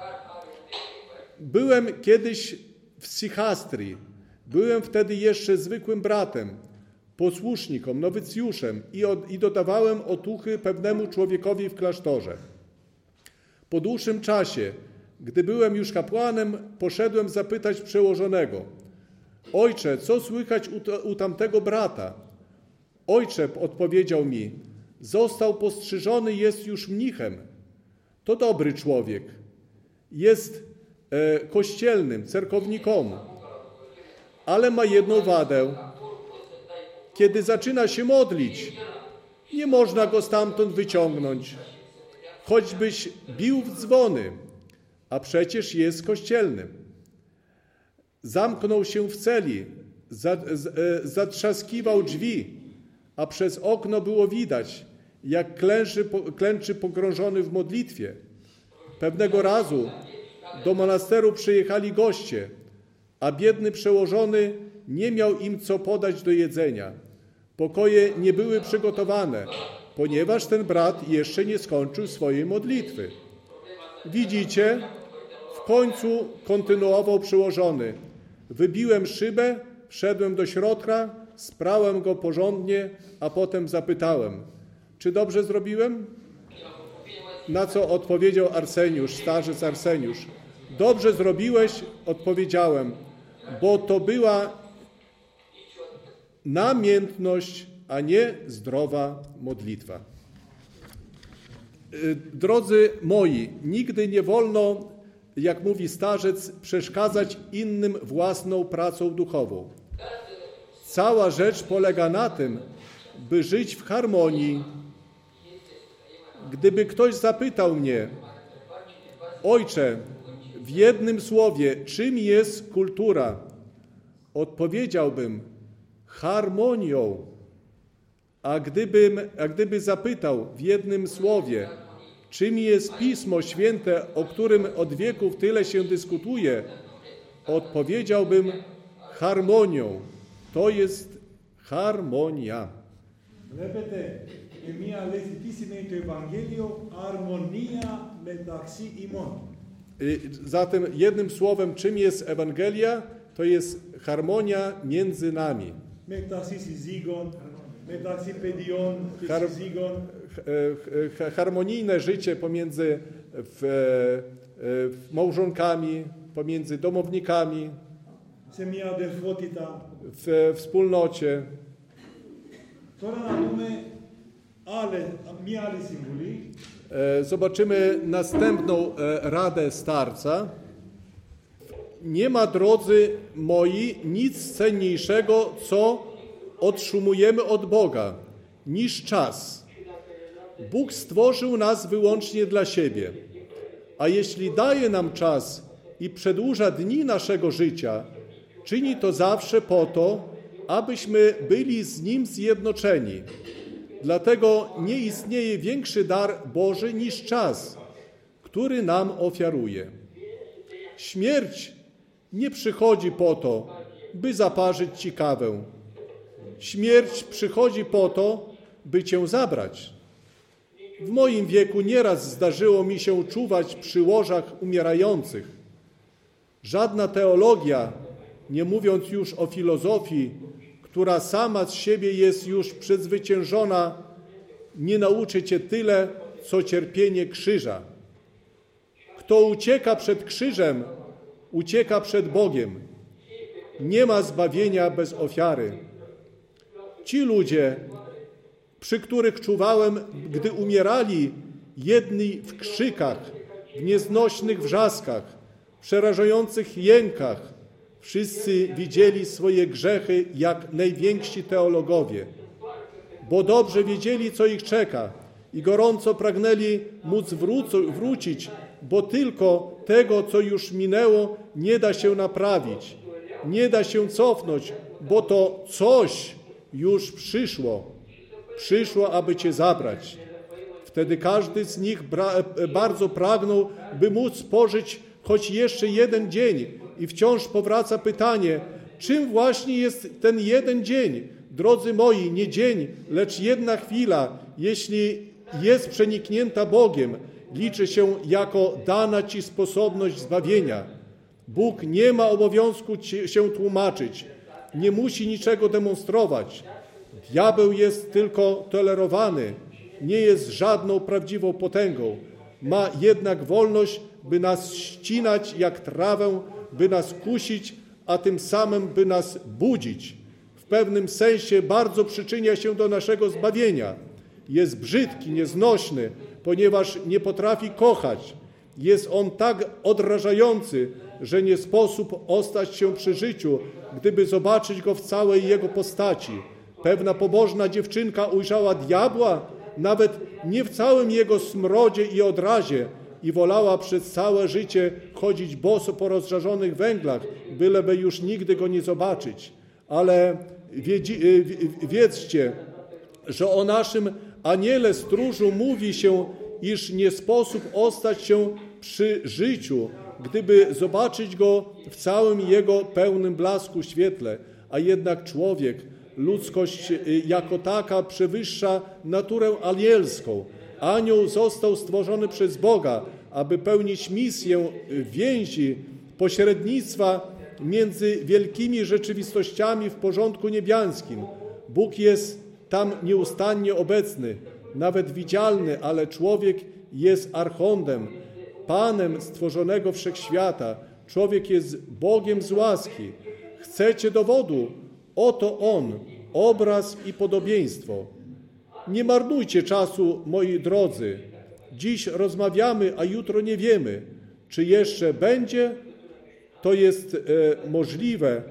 Byłem kiedyś w Sichastrii. Byłem wtedy jeszcze zwykłym bratem, posłusznikom, nowicjuszem i, od, i dodawałem otuchy pewnemu człowiekowi w klasztorze. Po dłuższym czasie, gdy byłem już kapłanem, poszedłem zapytać przełożonego: Ojcze, co słychać u, u tamtego brata? Ojcze, odpowiedział mi, został postrzyżony, jest już mnichem. To dobry człowiek. Jest e, kościelnym, cerkownikom, ale ma jedną wadę. Kiedy zaczyna się modlić, nie można go stamtąd wyciągnąć. Choćbyś bił w dzwony, a przecież jest kościelnym. Zamknął się w celi, zatrzaskiwał drzwi, a przez okno było widać, jak klęczy, klęczy pogrążony w modlitwie. Pewnego razu do monasteru przyjechali goście, a biedny przełożony nie miał im co podać do jedzenia. Pokoje nie były przygotowane, ponieważ ten brat jeszcze nie skończył swojej modlitwy. Widzicie? W końcu kontynuował przełożony. Wybiłem szybę, wszedłem do środka, sprałem go porządnie, a potem zapytałem: czy dobrze zrobiłem? Na co odpowiedział Arseniusz, starzec Arseniusz: dobrze zrobiłeś, odpowiedziałem, bo to była namiętność, a nie zdrowa modlitwa. Drodzy moi, nigdy nie wolno, jak mówi starzec, przeszkadzać innym własną pracą duchową. Cała rzecz polega na tym, by żyć w harmonii. Gdyby ktoś zapytał mnie: Ojcze, w jednym słowie, czym jest kultura? Odpowiedziałbym: harmonią. A, gdybym, a gdyby zapytał w jednym słowie, czym jest Pismo Święte, o którym od wieków tyle się dyskutuje, odpowiedziałbym harmonią. To jest harmonia. Βλέπετε, με μία λέξη τι σημαίνει το Ευαγγέλιο, αρμονία μεταξύ ημών. Zatem jednym słowem, czym jest Ewangelia? To jest harmonia między nami. Μεταξύ συζύγων, μεταξύ παιδιών και Har- συζύγων. ha- harmonijne życie pomiędzy w, w małżonkami, pomiędzy domownikami, σε μια αδερφότητα. w wspólnocie. Τώρα να δούμε άλλη, μια άλλη συμβουλή. E, Zobaczymy następną e, radę starca. Nie ma, drodzy moi, nic cenniejszego, co otrzymujemy od Boga, niż czas. Bóg stworzył nas wyłącznie dla siebie, a jeśli daje nam czas i przedłuża dni naszego życia, czyni to zawsze po to, abyśmy byli z Nim zjednoczeni. Dlatego nie istnieje większy dar Boży niż czas, który nam ofiaruje. Śmierć nie przychodzi po to, by zaparzyć Ci kawę. Śmierć przychodzi po to, by Cię zabrać. W moim wieku nieraz zdarzyło mi się czuwać przy łożach umierających. Żadna teologia, nie mówiąc już o filozofii, która sama z siebie jest już przezwyciężona, nie nauczy Cię tyle, co cierpienie krzyża. Kto ucieka przed krzyżem, ucieka przed Bogiem. Nie ma zbawienia bez ofiary. Ci ludzie, przy których czuwałem, gdy umierali, jedni w krzykach, w nieznośnych wrzaskach, w przerażających jękach, wszyscy widzieli swoje grzechy jak najwięksi teologowie, bo dobrze wiedzieli, co ich czeka i gorąco pragnęli móc wróc- wrócić, bo tylko tego, co już minęło, nie da się naprawić, nie da się cofnąć, bo to coś już przyszło, przyszło, aby Cię zabrać. Wtedy każdy z nich bra- bardzo pragnął, by móc pożyć choć jeszcze jeden dzień. I wciąż powraca pytanie, czym właśnie jest ten jeden dzień? Drodzy moi, nie dzień, lecz jedna chwila, jeśli jest przeniknięta Bogiem, liczy się jako dana Ci sposobność zbawienia. Bóg nie ma obowiązku ci się tłumaczyć, nie musi niczego demonstrować. Diabeł jest tylko tolerowany, nie jest żadną prawdziwą potęgą. Ma jednak wolność, by nas ścinać jak trawę, by nas kusić, a tym samym by nas budzić. W pewnym sensie bardzo przyczynia się do naszego zbawienia. Jest brzydki, nieznośny, ponieważ nie potrafi kochać. Jest on tak odrażający, że nie sposób ostać się przy życiu, gdyby zobaczyć go w całej jego postaci. Pewna pobożna dziewczynka ujrzała diabła, nawet nie w całym jego smrodzie i odrazie, i wolała przez całe życie chodzić boso po rozżarzonych węglach, byleby już nigdy go nie zobaczyć. Ale wiedzi, wiedzcie, że o naszym aniele stróżu mówi się, iż nie sposób ostać się przy życiu, gdyby zobaczyć go w całym jego pełnym blasku świetle, a jednak człowiek, ludzkość jako taka przewyższa naturę anielską. Anioł został stworzony przez Boga, aby pełnić misję więzi, pośrednictwa między wielkimi rzeczywistościami w porządku niebiańskim. Bóg jest tam nieustannie obecny, nawet widzialny, ale człowiek jest archontem, Panem stworzonego wszechświata. Człowiek jest Bogiem z łaski. Chcecie dowodu? Oto On, obraz i podobieństwo. Nie marnujcie czasu, moi drodzy. Dziś rozmawiamy, a jutro nie wiemy, czy jeszcze będzie. To jest e, możliwe.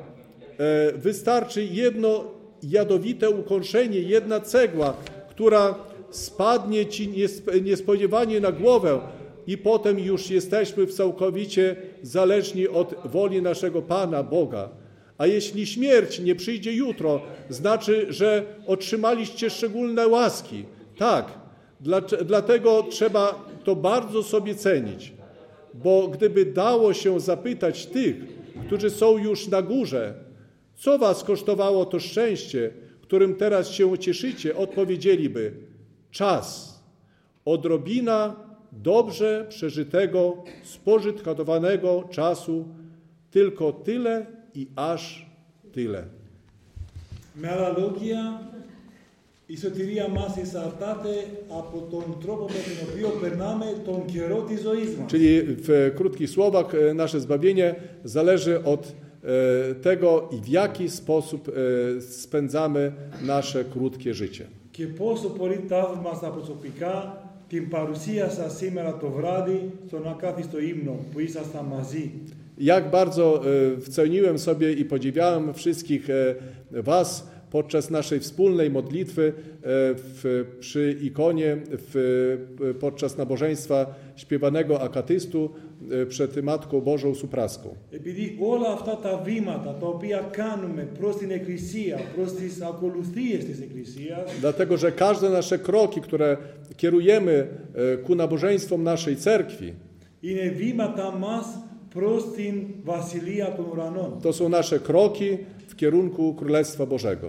E, wystarczy jedno jadowite ukąszenie, jedna cegła, która spadnie Ci niespodziewanie na głowę i potem już jesteśmy całkowicie zależni od woli naszego Pana, Boga. A jeśli śmierć nie przyjdzie jutro, znaczy, że otrzymaliście szczególne łaski. Tak, dla, dlatego trzeba to bardzo sobie cenić. Bo gdyby dało się zapytać tych, którzy są już na górze, co was kosztowało to szczęście, którym teraz się cieszycie, odpowiedzieliby: czas, odrobina dobrze przeżytego, spożytkowanego czasu, tylko tyle i aż tyle. Με άλλα λόγια, η σωτηρία μας εξαρτάται από τον τρόπο με τον οποίο περνάμε τον καιρό της ζωής μας. Czyli w krótkich słowach nasze zbawienie zależy od tego, i w jaki sposób spędzamy nasze krótkie życie. Και πόσο πολύ θαύμασα προσωπικά την παρουσία σας σήμερα το βράδυ στον ακάθιστο ύμνο που ήσασταν μαζί. Jak bardzo ceniłem sobie i podziwiałem wszystkich was podczas naszej wspólnej modlitwy w, przy ikonie, w, podczas nabożeństwa śpiewanego akatystu przed Matką Bożą Supraską. Επειδή όλα αυτά τα βήματα τα οποία κάνουμε προς την Εκκλησία, προς τις ακολουθίες της Εκκλησίας, Dlatego, że każde nasze kroki, które kierujemy ku nabożeństwom naszej cerkwi, είναι βήματα μας προς την Βασιλεία των Ουρανών. to są nasze kroki w kierunku Królestwa Bożego.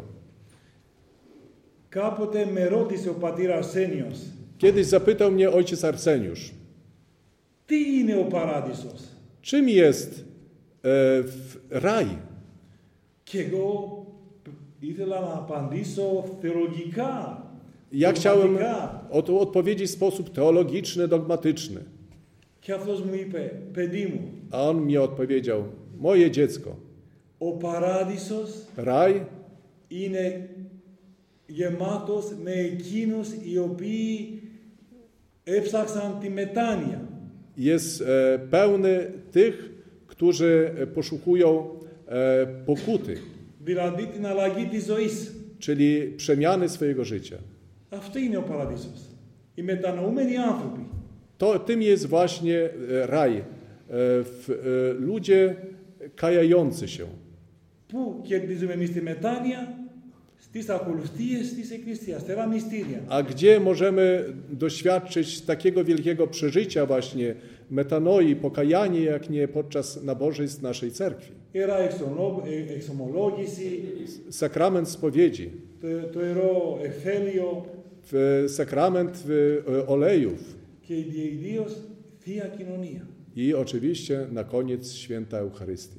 Κάποτε με ρώτησε ο πατήρ Αρσένιος, Kiedyś zapytał mnie ojciec Arseniusz, τι είναι ο παράδεισος? czym jest e, raj? Και εγώ ήθελα να απαντήσω θεολογικά, Ja chciałem dogmatyka. od, odpowiedzieć w sposób teologiczny, dogmatyczny. Και αυτός μου είπε, παιδί μου, A on mi odpowiedział: moje dziecko, ο παράδεισος raj είναι γεμάτος με εκείνους οι οποίοι έψαξαν τη μετάνοια. jest e, pełny tych, którzy poszukują e, pokuty, Δηλαδή την αλλαγή της ζωής. czyli przemiany swojego życia. Αυτό είναι ο παράδεισος. Οι μετανοούμενοι άνθρωποι. To tym jest właśnie e, raj. E, w, e, ludzie kajający się. Πού κερδίζουμε εμείς τη μετάνοια? Στις ακολουθίες της Εκκλησίας, τερά μυστήρια. A gdzie możemy doświadczyć takiego wielkiego przeżycia właśnie metanoi, pokajanie, jak nie podczas nabożeństw naszej cerkwi? Ιερά εξονο- ε, εξομολόγηση, Sakrament spowiedzi, το, το ιερό εφέλιο w sakrament w, e, olejów και ιδίως Θεία Κοινωνία. i oczywiście na koniec święta Eucharystia.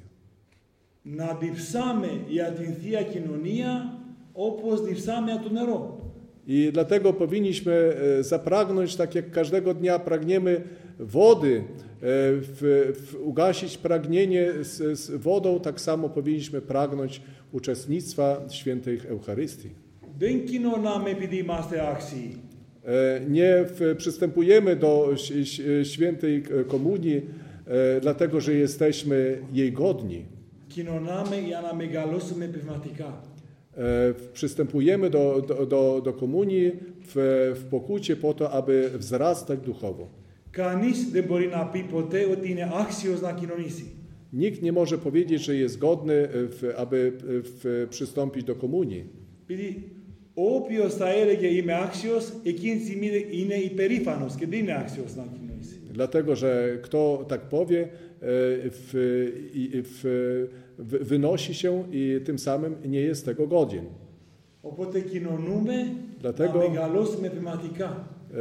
Να διψάμε για την Θεία Κοινωνία όπως διψάμε για το νερό. I dlatego powinniśmy e, zapragnąć, tak jak każdego dnia pragniemy wody, e, w, w, ugasić pragnienie z, z wodą, tak samo powinniśmy pragnąć uczestnictwa w świętej Eucharystii. Δεν κοινωνάμε επειδή είμαστε άξιοι. E, Nie w, przystępujemy do ś, ś, świętej komunii, e, dlatego że jesteśmy jej godni. Κοινωνάμε για να μεγαλώσουμε πνευματικά. E, Przystępujemy do, do, do, do komunii w, w pokucie po to, aby wzrastać duchowo. Κανείς δεν μπορεί να πει ποτέ ότι είναι άξιος να κοινωνήσει. Nikt nie może powiedzieć, że jest godny, w, aby w, przystąpić do komunii. Επειδή όποιος θα έλεγε είμαι άξιος, εκείνη τη στιγμή είναι υπερήφανος και δεν είναι άξιος να κοινωνήσει. Dlatego, że kto tak powie, w, w, w, wynosi się i tym samym nie jest tego godzien. Οπότε κοινωνούμε Dlatego να μεγαλώσουμε πνευματικά.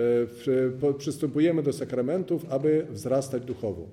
w, po, przystępujemy do sakramentów, aby wzrastać duchowo.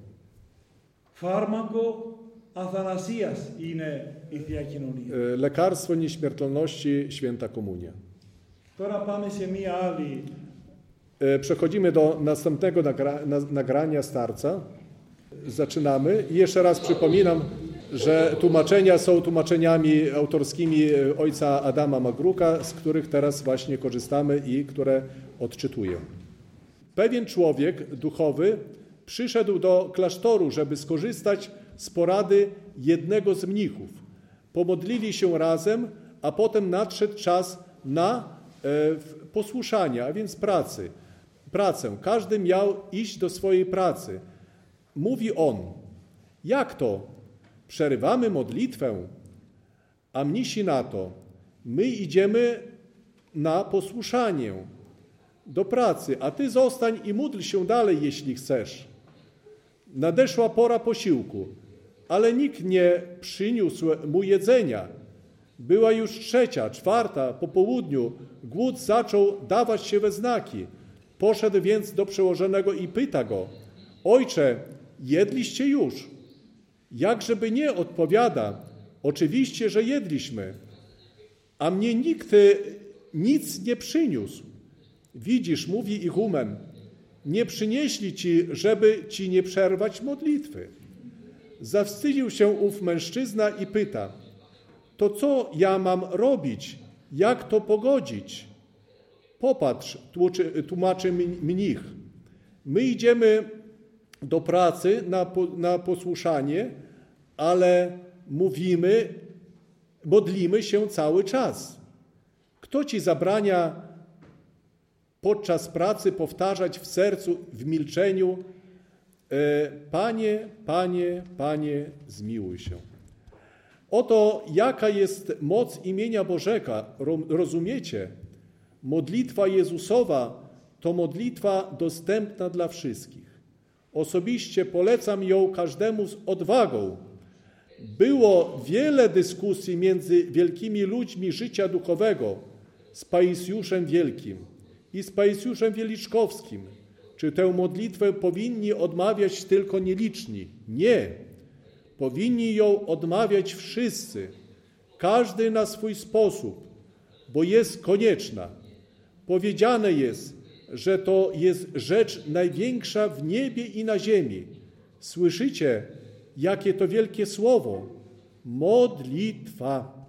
Φάρμακο αθανασίας είναι η Θεία Κοινωνία. Lekarstwo nieśmiertelności, święta komunia. Τώρα πάμε σε μία άλλη. Przechodzimy do następnego nagra na, nagrania starca. Zaczynamy. I jeszcze raz przypominam, że tłumaczenia są tłumaczeniami autorskimi ojca Adama Magruka, z których teraz właśnie korzystamy i które odczytuję. Pewien człowiek duchowy przyszedł do klasztoru, żeby skorzystać z porady jednego z mnichów. Pomodlili się razem, a potem nadszedł czas na e, posłuszanie, a więc pracy. Pracę. Każdy miał iść do swojej pracy. Mówi on: jak to? Przerywamy modlitwę, A mnisi na to, my idziemy na posłuszanie, do pracy, a ty zostań i módl się dalej, jeśli chcesz. Nadeszła pora posiłku, ale nikt nie przyniósł mu jedzenia. Była już trzecia, czwarta, po południu. Głód zaczął dawać się we znaki. Poszedł więc do przełożonego i pyta go: Ojcze, jedliście już? Jakżeby nie, odpowiada: Oczywiście, że jedliśmy, a mnie nikt nic nie przyniósł. Widzisz, mówi ichumen, nie przynieśli ci, żeby ci nie przerwać modlitwy. Zawstydził się ów mężczyzna i pyta: To co ja mam robić? Jak to pogodzić? Popatrz, tłumaczy mnich. My idziemy do pracy na, na posłuszanie, ale mówimy, modlimy się cały czas. Kto ci zabrania podczas pracy powtarzać w sercu, w milczeniu: Panie, Panie, Panie, zmiłuj się. Oto jaka jest moc imienia Bożego, rozumiecie? Modlitwa Jezusowa to modlitwa dostępna dla wszystkich. Osobiście polecam ją każdemu z odwagą. Było wiele dyskusji między wielkimi ludźmi życia duchowego, z Paisiuszem Wielkim i z Paisiuszem Wieliczkowskim. Czy tę modlitwę powinni odmawiać tylko nieliczni? Nie. Powinni ją odmawiać wszyscy, każdy na swój sposób, bo jest konieczna. Powiedziane jest, że to jest rzecz największa w niebie i na ziemi. Słyszycie, jakie to wielkie słowo? Modlitwa.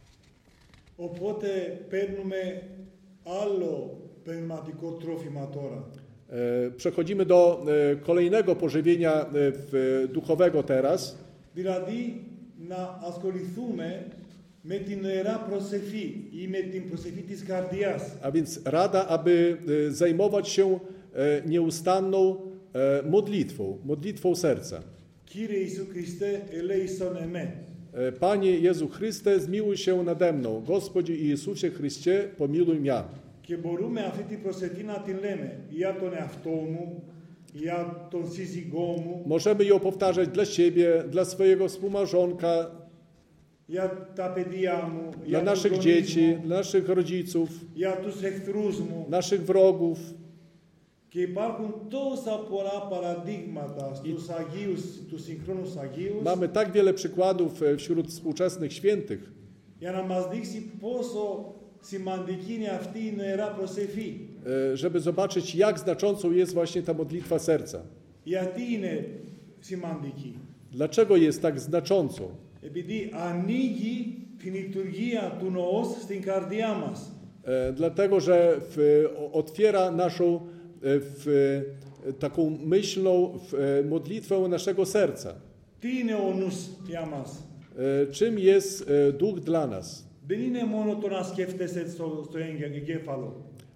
Οπότε παίρνουμε άλλο πνευματικό τρόφιμα τώρα. Przechodzimy do kolejnego pożywienia duchowego teraz. Δηλαδή να ασχοληθούμε με την ιερά προσευχή ή με την προσευχή της καρδιάς. A więc rada, aby zajmować się nieustanną modlitwą, modlitwą serca. Κύριε Ιησού Χριστέ, ελέησον εμέ. Panie Jezu Chryste, zmiłuj się nade mną. Gospodzie Jezusie Chryście, pomiluj mnie. Και μπορούμε αυτή την προσευχή να την λέμε για τον εαυτό μου, για τον σύζυγό μου. Możemy ją powtarzać dla siebie, dla swojego współmałżonka, για τα παιδιά μου, dla για τους naszych γονείς dzieci, μου, dla naszych rodziców, για τους εχθρούς μου. naszych wrogów. Και υπάρχουν τόσα πολλά παραδείγματα στους Αγίους, τους συγχρόνους Αγίους, Mamy tak wiele przykładów wśród współczesnych świętych, για να μας δείξει πόσο σημαντική είναι αυτή η ιερά προσευχή. żeby zobaczyć, jak znaczącą jest właśnie ta modlitwa serca. Γιατί είναι σημαντική? Dlaczego jest tak znaczącą? Επειδή ανοίγει την λειτουργία του νοός στην καρδιά μας. Dlatego, że w, otwiera naszą w, taką myślną w, modlitwę naszego serca. Τι είναι ο νους για μας? Czym jest duch dla nas? Δεν είναι μόνο το να σκέφτεσαι στο, στο εγκέφαλο.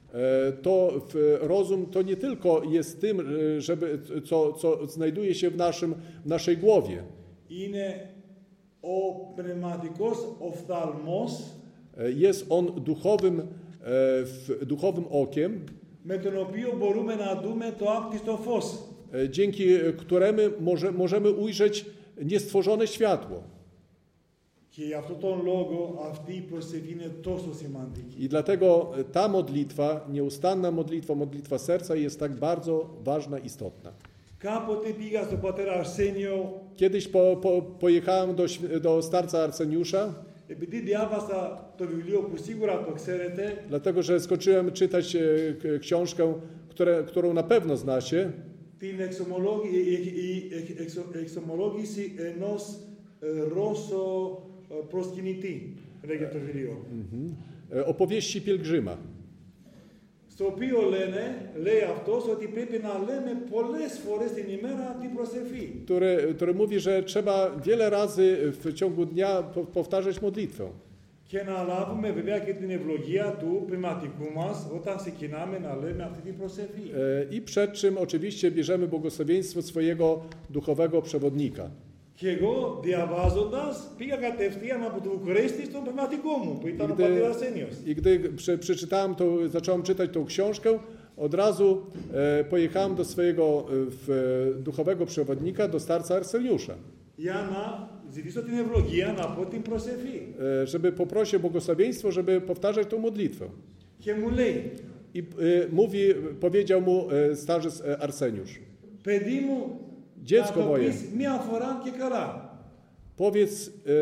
To w, rozum to nie tylko jest tym, żeby, co, co znajduje się w, naszym, w naszej głowie. Είναι ο πνευματικός οφθαλμός, Jest on duchowym, w, duchowym okiem, με τον οποίο μπορούμε να δούμε το άπτιστο φως. dzięki któremu może, możemy ujrzeć niestworzone światło. Και για αυτόν τον λόγο αυτή η προσευχή είναι τόσο σημαντική. I dlatego ta modlitwa, nieustanna modlitwa, modlitwa serca jest tak bardzo ważna, istotna. Κάποτε πήγα στον πατέρα Αρσένιο, Kiedyś po, po, pojechałem do, do starca Arseniusza, επειδή διάβασα το βιβλίο που σίγουρα το ξέρετε, dlatego że skończyłem czytać e, k- książkę, które, którą na pewno znacie, την εξομολόγη, η, η, η εξο, εξομολόγηση ενός ε, Ρώσο ε, προσκυνητή, λέγεται το βιβλίο. e, opowieści pielgrzyma, Στο οποίο λένε, λέει αυτός, ότι πρέπει να λέμε πολλές φορές την ημέρα την προσευχή. który, który mówi, że trzeba wiele razy w ciągu dnia po- powtarzać modlitwę. Και να λάβουμε βέβαια και την ευλογία του πνευματικού μας όταν ξεκινάμε να λέμε αυτή την προσευχή. E, I przed czym oczywiście bierzemy błogosławieństwo swojego duchowego przewodnika. Και εγώ διαβάζοντας πήγα κατευθείαν από το Βουκουρέστι στον πνευματικό μου που ήταν I ο πατήρ gdy, Αρσένιος. i gdy prze, przeczytałem to, zacząłem czytać tą książkę, od razu e, pojechałem do swojego e, w, duchowego przewodnika, do starca Arseniusza, Για να ζητήσω την ευλογία να πω την προσευχή. e, żeby poprosić o błogosławieństwo, żeby powtarzać tą modlitwę. Και μου λέει, I e, mówi, powiedział mu e, starzec e, Arseniusz, παιδί μου, dziecko να το moje, πεις μία φορά και καλά. powiedz e,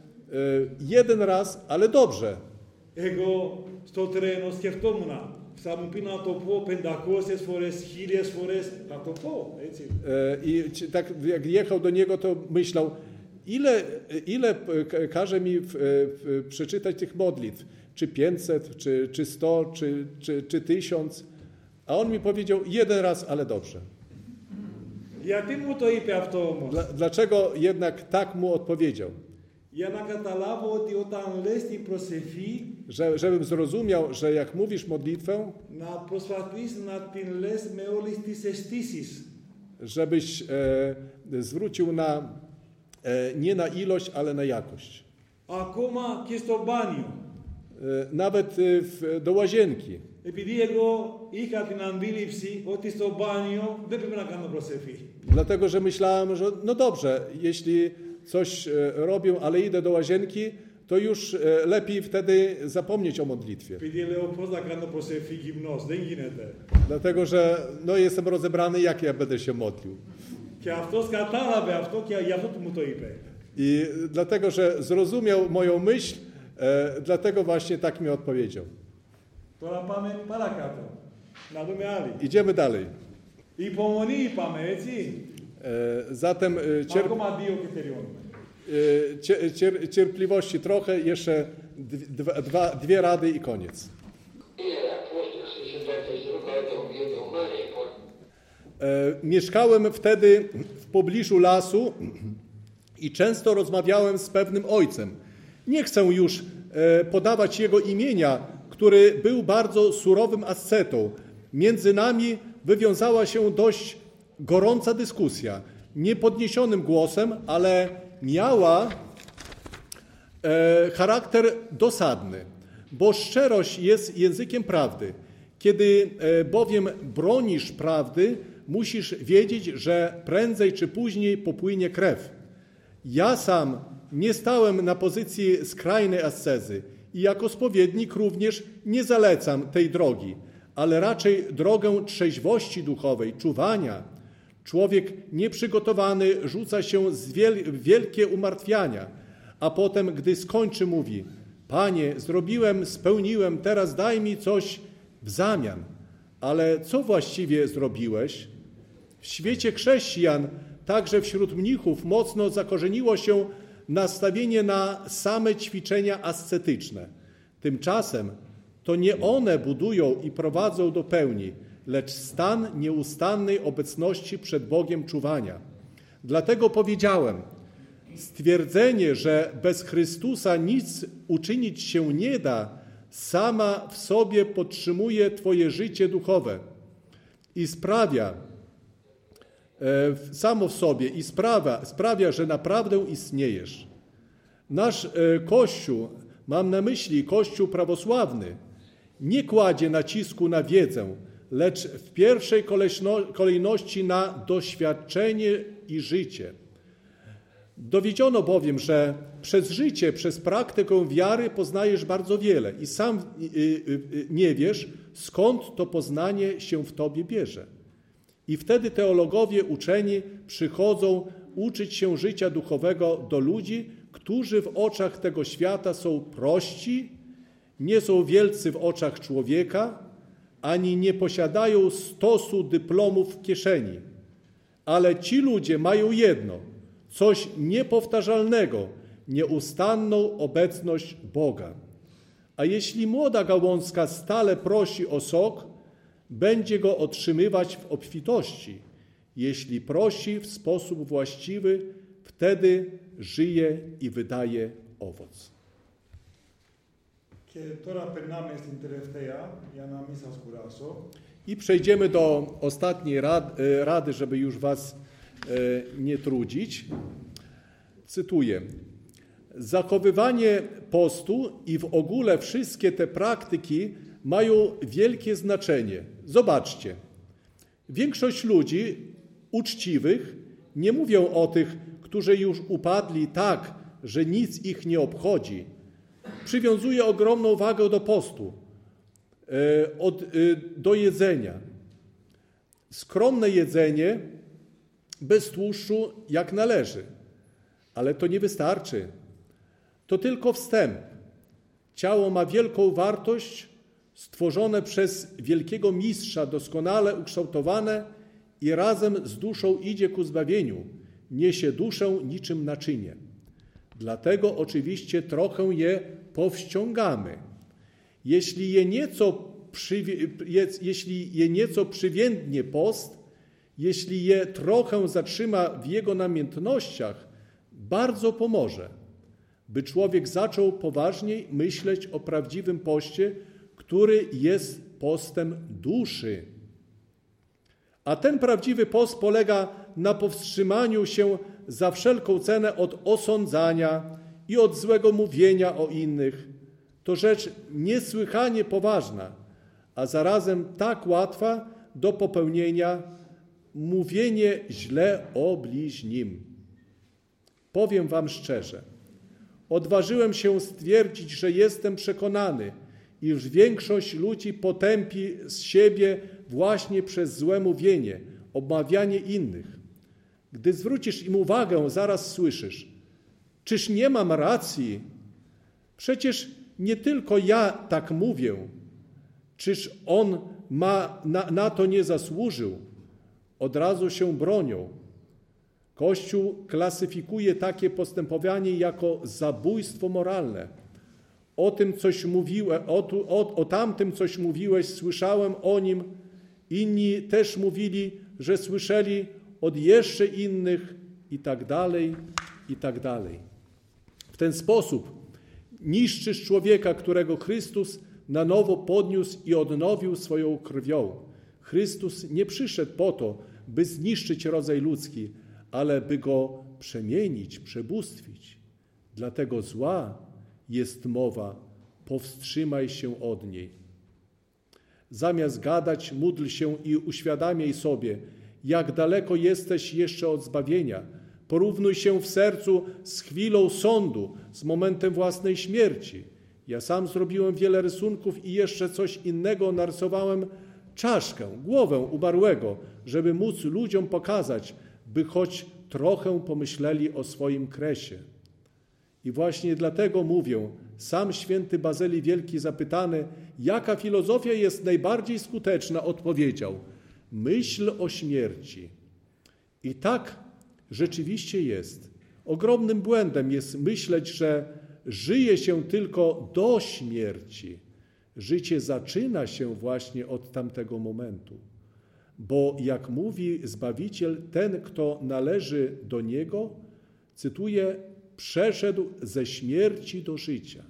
e, jeden raz, ale dobrze. Εγώ στο τρένο σκεφτόμουν, θα μου πει να το πω πεντακόσιες φορές, χίλιες φορές, θα το πω, έτσι. E, I ci- tak jak jechał do niego, to myślał, ile, ile k- każe mi w, w, przeczytać tych modlitw? Czy pięćset, czy, czy sto, czy, czy, czy tysiąc? A on mi powiedział, jeden raz, ale dobrze. Γιατί μου το είπε αυτό όμως? Dla, dlaczego jednak tak mu odpowiedział? Για να καταλάβω ότι όταν λες την προσευχή, Że, żebym zrozumiał, że jak mówisz modlitwę, να προσπαθείς να την λες με όλες τις αισθήσεις. żebyś e, zwrócił na, e, nie na ilość, ale na jakość. Ακόμα και στο μπάνιο. E, nawet e, w, do łazienki. Επειδή εγώ είχα την αντίληψη ότι στο μπάνιο δεν πρέπει να κάνω προσευχή. Dlatego, że myślałem, że no dobrze, jeśli coś e, robię, ale idę do łazienki, to już e, lepiej wtedy zapomnieć o modlitwie. Επειδή λέω πώς να κάνω προσευχή γυμνός, δεν γίνεται. Dlatego, że no, jestem rozebrany, jak ja będę się modlił. Και αυτός κατάλαβε αυτό και γι' αυτό μου το είπε. I dlatego, że zrozumiał moją myśl, e, dlatego właśnie tak mi odpowiedział. Τώρα πάμε παρακάτω. Να δούμε άλλη. Idziemy dalej. Υπομονή είπαμε, έτσι. E, zatem e, cierp, Ακόμα δύο και τελειώνουμε. e, cie- cier, cierpliwości trochę, jeszcze dwa, dwa, dwie rady i koniec. E, mieszkałem wtedy w pobliżu lasu i często rozmawiałem z pewnym ojcem. Nie chcę już e, podawać jego imienia, który był bardzo surowym ascetą. Między nami wywiązała się dość gorąca dyskusja. Niepodniesionym głosem, ale miała e, charakter dosadny, bo szczerość jest językiem prawdy. Kiedy e, bowiem bronisz prawdy, musisz wiedzieć, że prędzej czy później popłynie krew. Ja sam nie stałem na pozycji skrajnej ascezy i jako spowiednik również nie zalecam tej drogi, ale raczej drogę trzeźwości duchowej, czuwania. Człowiek nieprzygotowany rzuca się z wiel- w wielkie umartwiania, a potem, gdy skończy, mówi: Panie, zrobiłem, spełniłem, teraz daj mi coś w zamian. Ale co właściwie zrobiłeś? W świecie chrześcijan, także wśród mnichów, mocno zakorzeniło się nastawienie na same ćwiczenia ascetyczne. Tymczasem to nie one budują i prowadzą do pełni, lecz stan nieustannej obecności przed Bogiem czuwania. Dlatego powiedziałem, stwierdzenie, że bez Chrystusa nic uczynić się nie da, sama w sobie podtrzymuje Twoje życie duchowe i sprawia, e, samo w sobie i sprawia, sprawia, że naprawdę istniejesz. Nasz e, Kościół, mam na myśli Kościół prawosławny, nie kładzie nacisku na wiedzę, lecz w pierwszej kolejności na doświadczenie i życie. Dowiedziono bowiem, że przez życie, przez praktykę wiary poznajesz bardzo wiele i sam nie wiesz, skąd to poznanie się w tobie bierze. I wtedy teologowie uczeni przychodzą uczyć się życia duchowego do ludzi, którzy w oczach tego świata są prości, nie są wielcy w oczach człowieka, ani nie posiadają stosu dyplomów w kieszeni. Ale ci ludzie mają jedno, coś niepowtarzalnego, nieustanną obecność Boga. A jeśli młoda gałązka stale prosi o sok, będzie go otrzymywać w obfitości. Jeśli prosi w sposób właściwy, wtedy żyje i wydaje owoc. Και τώρα περνάμε στην τελευταία, για να μην σας κουράσω. I przejdziemy do ostatniej rad, rady, żeby już was nie trudzić. cytuję, zachowywanie postu i w ogóle wszystkie te praktyki mają wielkie znaczenie. Zobaczcie, większość ludzi uczciwych, nie mówią o tych, którzy już upadli tak, że nic ich nie obchodzi, przywiązuje ogromną wagę do postu, do jedzenia. Skromne jedzenie, bez tłuszczu, jak należy. Ale to nie wystarczy. To tylko wstęp. Ciało ma wielką wartość, stworzone przez wielkiego mistrza, doskonale ukształtowane i razem z duszą idzie ku zbawieniu. Niesie duszę niczym naczynie. Dlatego oczywiście trochę je powściągamy. Jeśli je nieco, przywi- jeśli je nieco przywiędnie post, jeśli je trochę zatrzyma w jego namiętnościach, bardzo pomoże, by człowiek zaczął poważniej myśleć o prawdziwym poście, który jest postem duszy. A ten prawdziwy post polega na powstrzymaniu się za wszelką cenę od osądzania i od złego mówienia o innych. To rzecz niesłychanie poważna, a zarazem tak łatwa do popełnienia, mówienie źle o bliźnim. Powiem wam szczerze, odważyłem się stwierdzić, że jestem przekonany, iż większość ludzi potępi z siebie właśnie przez złe mówienie, obmawianie innych. Gdy zwrócisz im uwagę, zaraz słyszysz: czyż nie mam racji? Przecież nie tylko ja tak mówię. Czyż on ma, na, na to nie zasłużył? Od razu się bronią. Kościół klasyfikuje takie postępowanie jako zabójstwo moralne. O tym coś mówiłem, o, o, o tamtym coś mówiłeś, słyszałem o nim. Inni też mówili, że słyszeli od jeszcze innych i tak dalej, i tak dalej. W ten sposób niszczysz człowieka, którego Chrystus na nowo podniósł i odnowił swoją krwią. Chrystus nie przyszedł po to, by zniszczyć rodzaj ludzki, ale by go przemienić, przebóstwić. Dlatego zła jest mowa, powstrzymaj się od niej. Zamiast gadać, módl się i uświadamiaj sobie, jak daleko jesteś jeszcze od zbawienia. Porównuj się w sercu z chwilą sądu, z momentem własnej śmierci. Ja sam zrobiłem wiele rysunków i jeszcze coś innego narysowałem, czaszkę, głowę umarłego, żeby móc ludziom pokazać, by choć trochę pomyśleli o swoim kresie. I właśnie dlatego mówię, sam święty Bazylii Wielki zapytany, jaka filozofia jest najbardziej skuteczna, odpowiedział: myśl o śmierci. I tak rzeczywiście jest. Ogromnym błędem jest myśleć, że żyje się tylko do śmierci. Życie zaczyna się właśnie od tamtego momentu. Bo jak mówi Zbawiciel, ten, kto należy do Niego, cytuję, przeszedł ze śmierci do życia.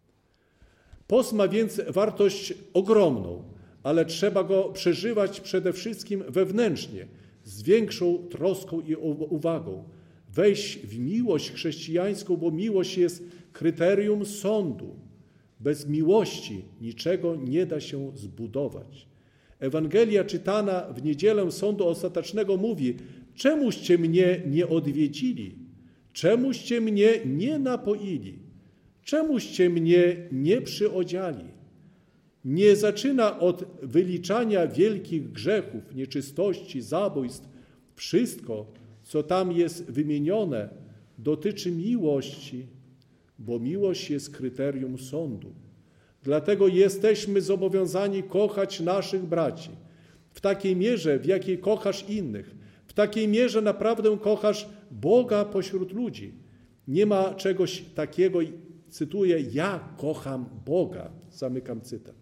Post ma więc wartość ogromną, ale trzeba go przeżywać przede wszystkim wewnętrznie, z większą troską i uwagą. Wejść w miłość chrześcijańską, bo miłość jest kryterium sądu. Bez miłości niczego nie da się zbudować. Ewangelia czytana w niedzielę sądu ostatecznego mówi: czemuście mnie nie odwiedzili? Czemuście mnie nie napoili? Czemuście mnie nie przyodziali? Nie zaczyna od wyliczania wielkich grzechów, nieczystości, zabójstw. Wszystko, co tam jest wymienione, dotyczy miłości, bo miłość jest kryterium sądu. Dlatego jesteśmy zobowiązani kochać naszych braci w takiej mierze, w jakiej kochasz innych. W takiej mierze naprawdę kochasz Boga pośród ludzi. Nie ma czegoś takiego, cytuję, ja kocham Boga. Zamykam cytat.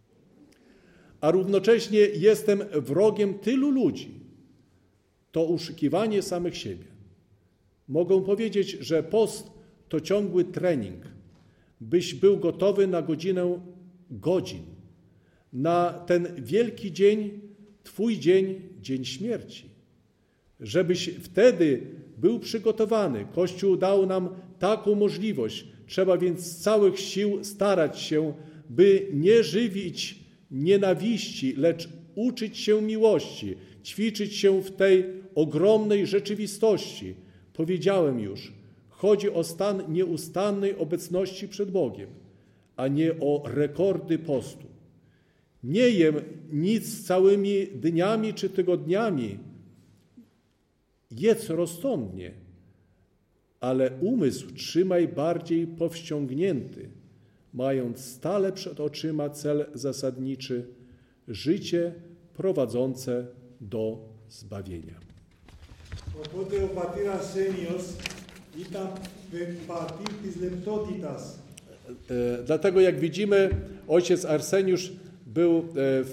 A równocześnie jestem wrogiem tylu ludzi. To oszukiwanie samych siebie. Mogę powiedzieć, że post to ciągły trening, byś był gotowy na godzinę godzin, na ten wielki dzień, Twój dzień, dzień śmierci. Żebyś wtedy był przygotowany. Kościół dał nam taką możliwość. Trzeba więc z całych sił starać się, by nie żywić nienawiści, lecz uczyć się miłości, ćwiczyć się w tej ogromnej rzeczywistości. Powiedziałem już, chodzi o stan nieustannej obecności przed Bogiem, a nie o rekordy postu. Nie jem nic całymi dniami czy tygodniami. Jedz rozsądnie, ale umysł trzymaj bardziej powściągnięty, mając stale przed oczyma cel zasadniczy, życie prowadzące do zbawienia. Οπότε ο πατήρας Σένιος ήταν πατήρ της λεπτότητας. Dlatego jak widzimy, ojciec Arseniusz był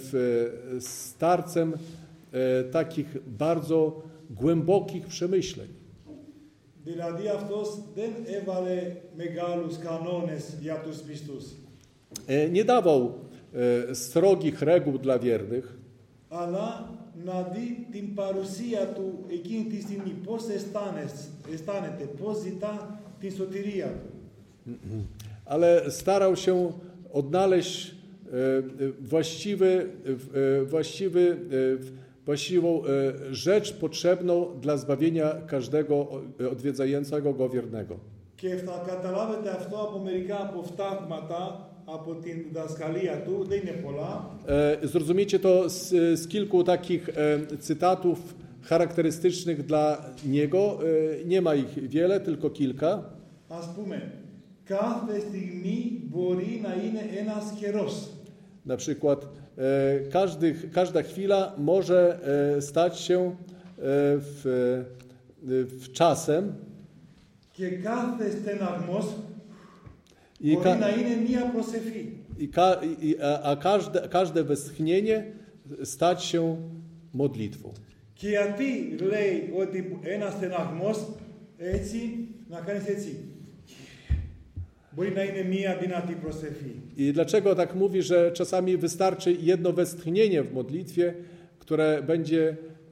starcem takich bardzo głębokich przemyśleń. Δηλαδή αυτός δεν έβαλε μεγάλους κανόνες για τους πιστούς. Nie dawał strogich reguł dla wiernych, αλλά να δει την παρουσία του εκείνη τη στιγμή, πώς αισθάνεται, πώς ζητά την σωτηρία του. ale starał się odnaleźć właściwy, właściwy, właściwą rzecz potrzebną dla zbawienia każdego odwiedzającego go wiernego. Και θα καταλάβετε αυτό από μερικά αποφθάγματα από την διδασκαλία του, δεν είναι πολλά. Zrozumiecie to z, z kilku takich cytatów charakterystycznych dla niego. Nie ma ich wiele, tylko kilka. Ας πούμε, κάθε στιγμή μπορεί να είναι ένας καιρός. Na przykład każdy, każda chwila może stać się w, w czasem. Και κάθε στεναγμός I μπορεί ka, να είναι μία προσευχή. i ka, i, a, a każde, każde westchnienie stać się modlitwą. Και γιατί λέει ότι ένας στεναγμός έτσι, να κάνεις έτσι. Μπορεί να είναι μία δυνατή προσευχή. I dlaczego tak mówi, że czasami wystarczy jedno westchnienie w modlitwie, które będzie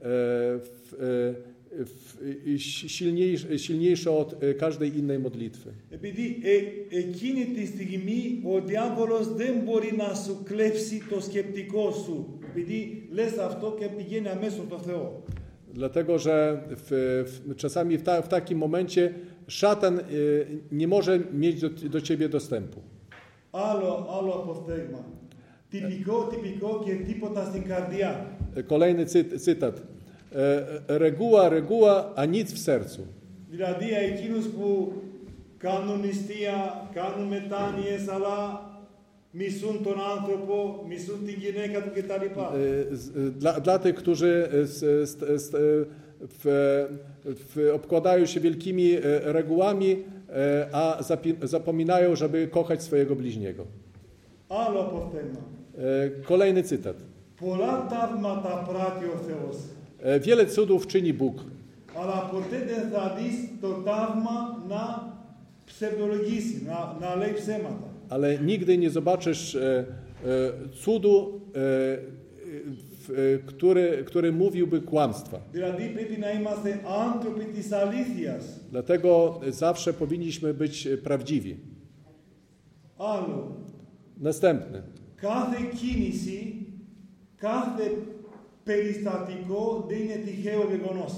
w, w, silniejsze, silniejsze od każdej innej modlitwy? Επειδή ε, εκείνη τη στιγμή ο διάβολος δεν μπορεί να σου κλέψει το skeptικό σου. Επειδή λες αυτό και πηγαίνει αμέσως στο Θεό. Dlatego, że w, w, czasami w, ta, w takim momencie szatan y, nie może mieć do, do ciebie dostępu. Άλλο, άλλο αποφθέγμα. Τυπικό, τυπικό και τίποτα στην καρδιά. Kolejny cy, cytat. E, reguła, reguła, a nic w sercu. Δηλαδή εκείνους που κάνουν νηστεία, κάνουν μετάνοιες, αλλά μισούν τον άνθρωπο, μισούν την γυναίκα του κτλ. Dla, dla tych, którzy z, z, z, w, w, obkładają się wielkimi regułami, a zapi, zapominają, żeby kochać swojego bliźniego. Άλλο αποφθέγμα. Kolejny cytat. Πολλά ταύματα πράττει ο Θεός. Wiele cudów czyni Bóg. Αλλά ποτέ δεν θα δεις το ταύμα να ψευδολογήσει, να, να λέει ψέματα. Ale nigdy nie zobaczysz e, e, cudu, e, w, który, który mówiłby kłamstwa. Δηλαδή πρέπει να είμαστε άνθρωποι της αλήθειας. Dlatego zawsze powinniśmy być prawdziwi. Άλλο. Następny. Κάθε κίνηση, κάθε περιστατικό δεν είναι τυχαίο γεγονός.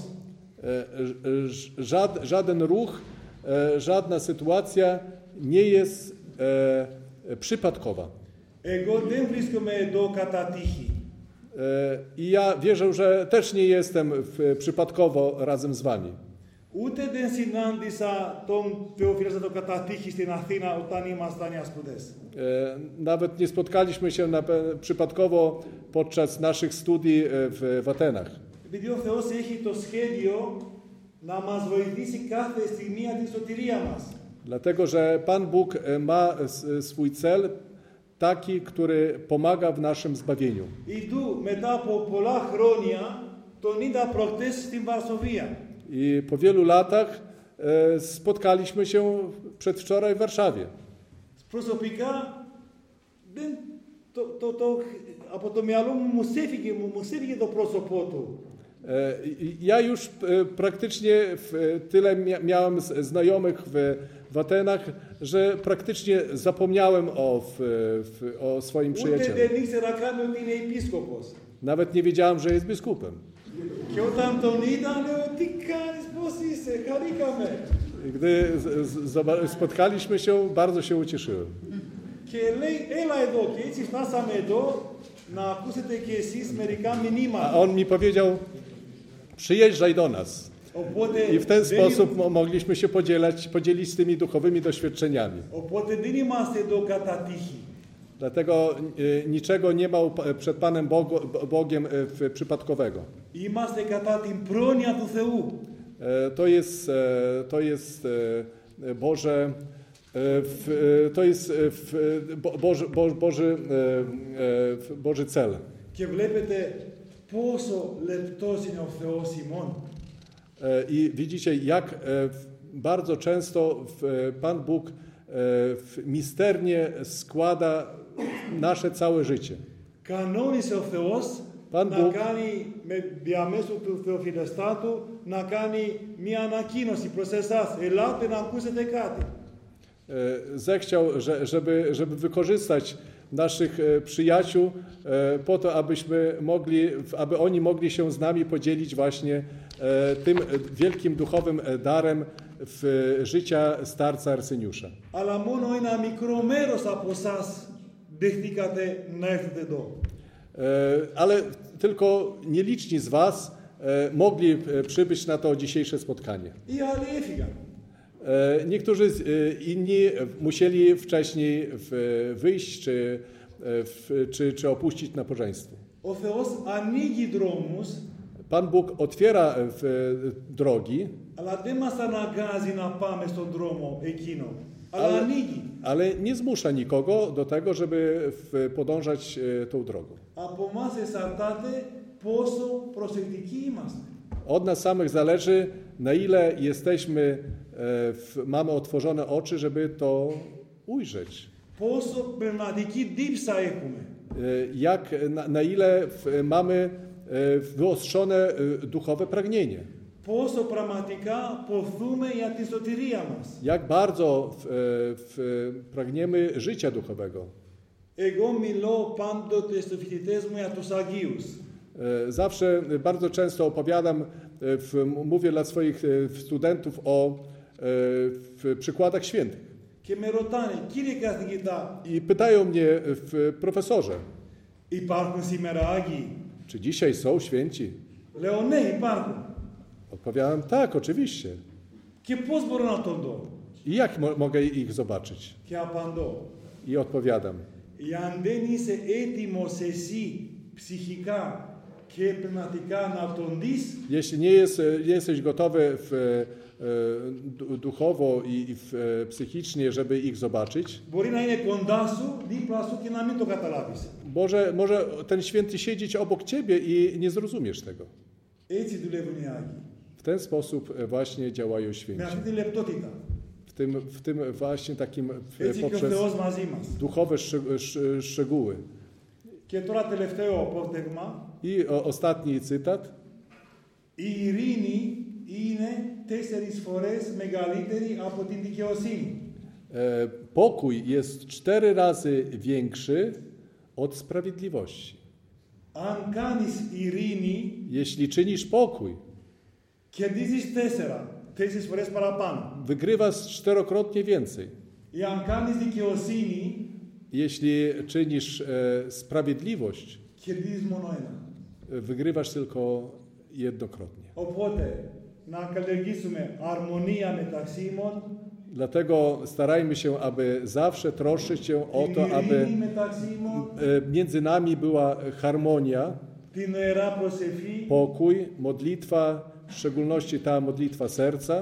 Żad, żaden ruch, żadna sytuacja nie jest e, przypadkowa. Εγώ δεν βρίσκομαι εδώ κατά τύχη. I ja wierzę, że też nie jestem w, przypadkowo razem z wami. Ούτε δεν συνάντησα τον Θεοφιλέστατο κατά τύχη στην Αθήνα όταν ήμασταν οι σπουδές. Nawet nie spotkaliśmy się na, przypadkowo podczas naszych studii w, w Atenach. Επειδή ο Θεός έχει το σχέδιο να μας βοηθήσει κάθε στιγμή για τη σωτηρία μας. Dlatego, że Pan Bóg ma swój cel taki, który pomaga w naszym zbawieniu. Ιδού μετά από πολλά χρόνια τον είδα προχτές στην Βαρσοβία. I po wielu latach e, spotkaliśmy się przedwczoraj w Warszawie. Προσωπικά δεν, το, το, το, από το μυαλό μου μου σέφυγε, μου, μου σέφυγε το πρόσωπό του. Ja już praktycznie tyle miałem znajomych w, w Atenach, że praktycznie zapomniałem o, w, w, o swoim przyjacielu. Nawet nie wiedziałem, że jest biskupem. Gdy z, z, spotkaliśmy się, bardzo się ucieszyłem. A on mi powiedział, przyjeżdżaj do nas. I w ten sposób mogliśmy się podzielać, podzielić z tymi duchowymi doświadczeniami. Dlatego niczego nie ma przed Panem Bogu, Bogiem przypadkowego. To jest, to jest Boże, to jest Boży, Boży, Boży cel. I widzicie, jak bardzo często Pan Bóg misternie składa nasze całe życie. Pan Bóg zechciał, żeby, żeby wykorzystać naszych przyjaciół po to, abyśmy mogli, aby oni mogli się z nami podzielić właśnie tym wielkim duchowym darem w życia starca Arsyniusza. Ale tylko nieliczni z was mogli przybyć na to dzisiejsze spotkanie. Niektórzy inni musieli wcześniej wyjść czy, czy, czy opuścić nabożeństwo. Pan Bóg otwiera drogi, ale, ale nie zmusza nikogo do tego, żeby podążać tą drogą. Od nas samych zależy, na ile jesteśmy, mamy otworzone oczy, żeby to ujrzeć. Jak, na, na ile mamy wyostrzone duchowe pragnienie. Jak bardzo w, w, pragniemy życia duchowego. Zawsze bardzo często opowiadam, w, mówię dla swoich studentów o w przykładach świętych. I pytają mnie, w profesorze, czy dzisiaj są święci? Odpowiadam, tak, oczywiście. I jak mo- mogę ich zobaczyć? I odpowiadam. Jeśli nie, jest, nie jesteś gotowy w, e, duchowo i w, psychicznie, żeby ich zobaczyć, może, może ten święty siedzieć obok ciebie i nie zrozumiesz tego. W ten sposób właśnie działają święci. W tym, w tym właśnie takim poprzez duchowe szczegóły. I o, ostatni cytat. Η ειρήνη είναι τέσσερις φορές μεγαλύτερη από την δικαιοσύνη. Pokój jest cztery razy większy od sprawiedliwości. Αν κάνεις ειρήνη, jeśli czynisz pokój, κερδίζεις τέσσερα, τέσσερις φορές παραπάνω. Wygrywasz czterokrotnie więcej. Ή αν κάνεις δικαιοσύνη, jeśli czynisz e, sprawiedliwość, κερδίζεις μόνο ένα. Wygrywasz tylko jednokrotnie. Οπότε, να καλλιεργήσουμε αρμονία μεταξύ ημών. Dlatego starajmy się, aby zawsze troszczyć się o to, aby między nami była harmonia, pokój, modlitwa, w szczególności ta modlitwa serca,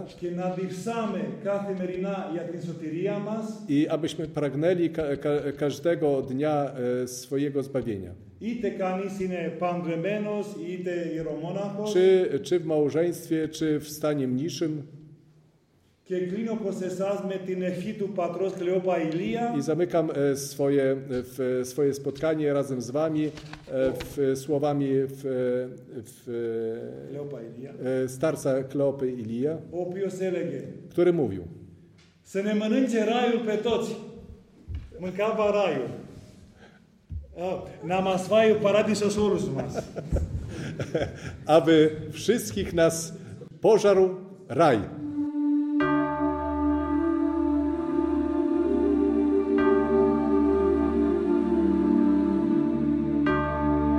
i abyśmy pragnęli ka- ka- każdego dnia swojego zbawienia. Czy, czy w małżeństwie, czy w stanie mniszym. και κλείνω προς εσάς με την ευχή του πατρός Κλεόπα Ηλία. I zamykam e, swoje, w, swoje spotkanie razem z wami e, w, słowami w, w, Κλεόπα Ηλία. e, starca Kleopy Ilija, Ο οποίος έλεγε który mówił: să ne mănânce raiul pe toți. Mâncava raiul. Na μας φάει ο παράδεισος όλους μας. aby wszystkich nas pożarł raj.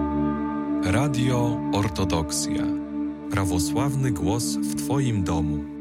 Radio Ortodoksja. Prawosławny głos w Twoim domu.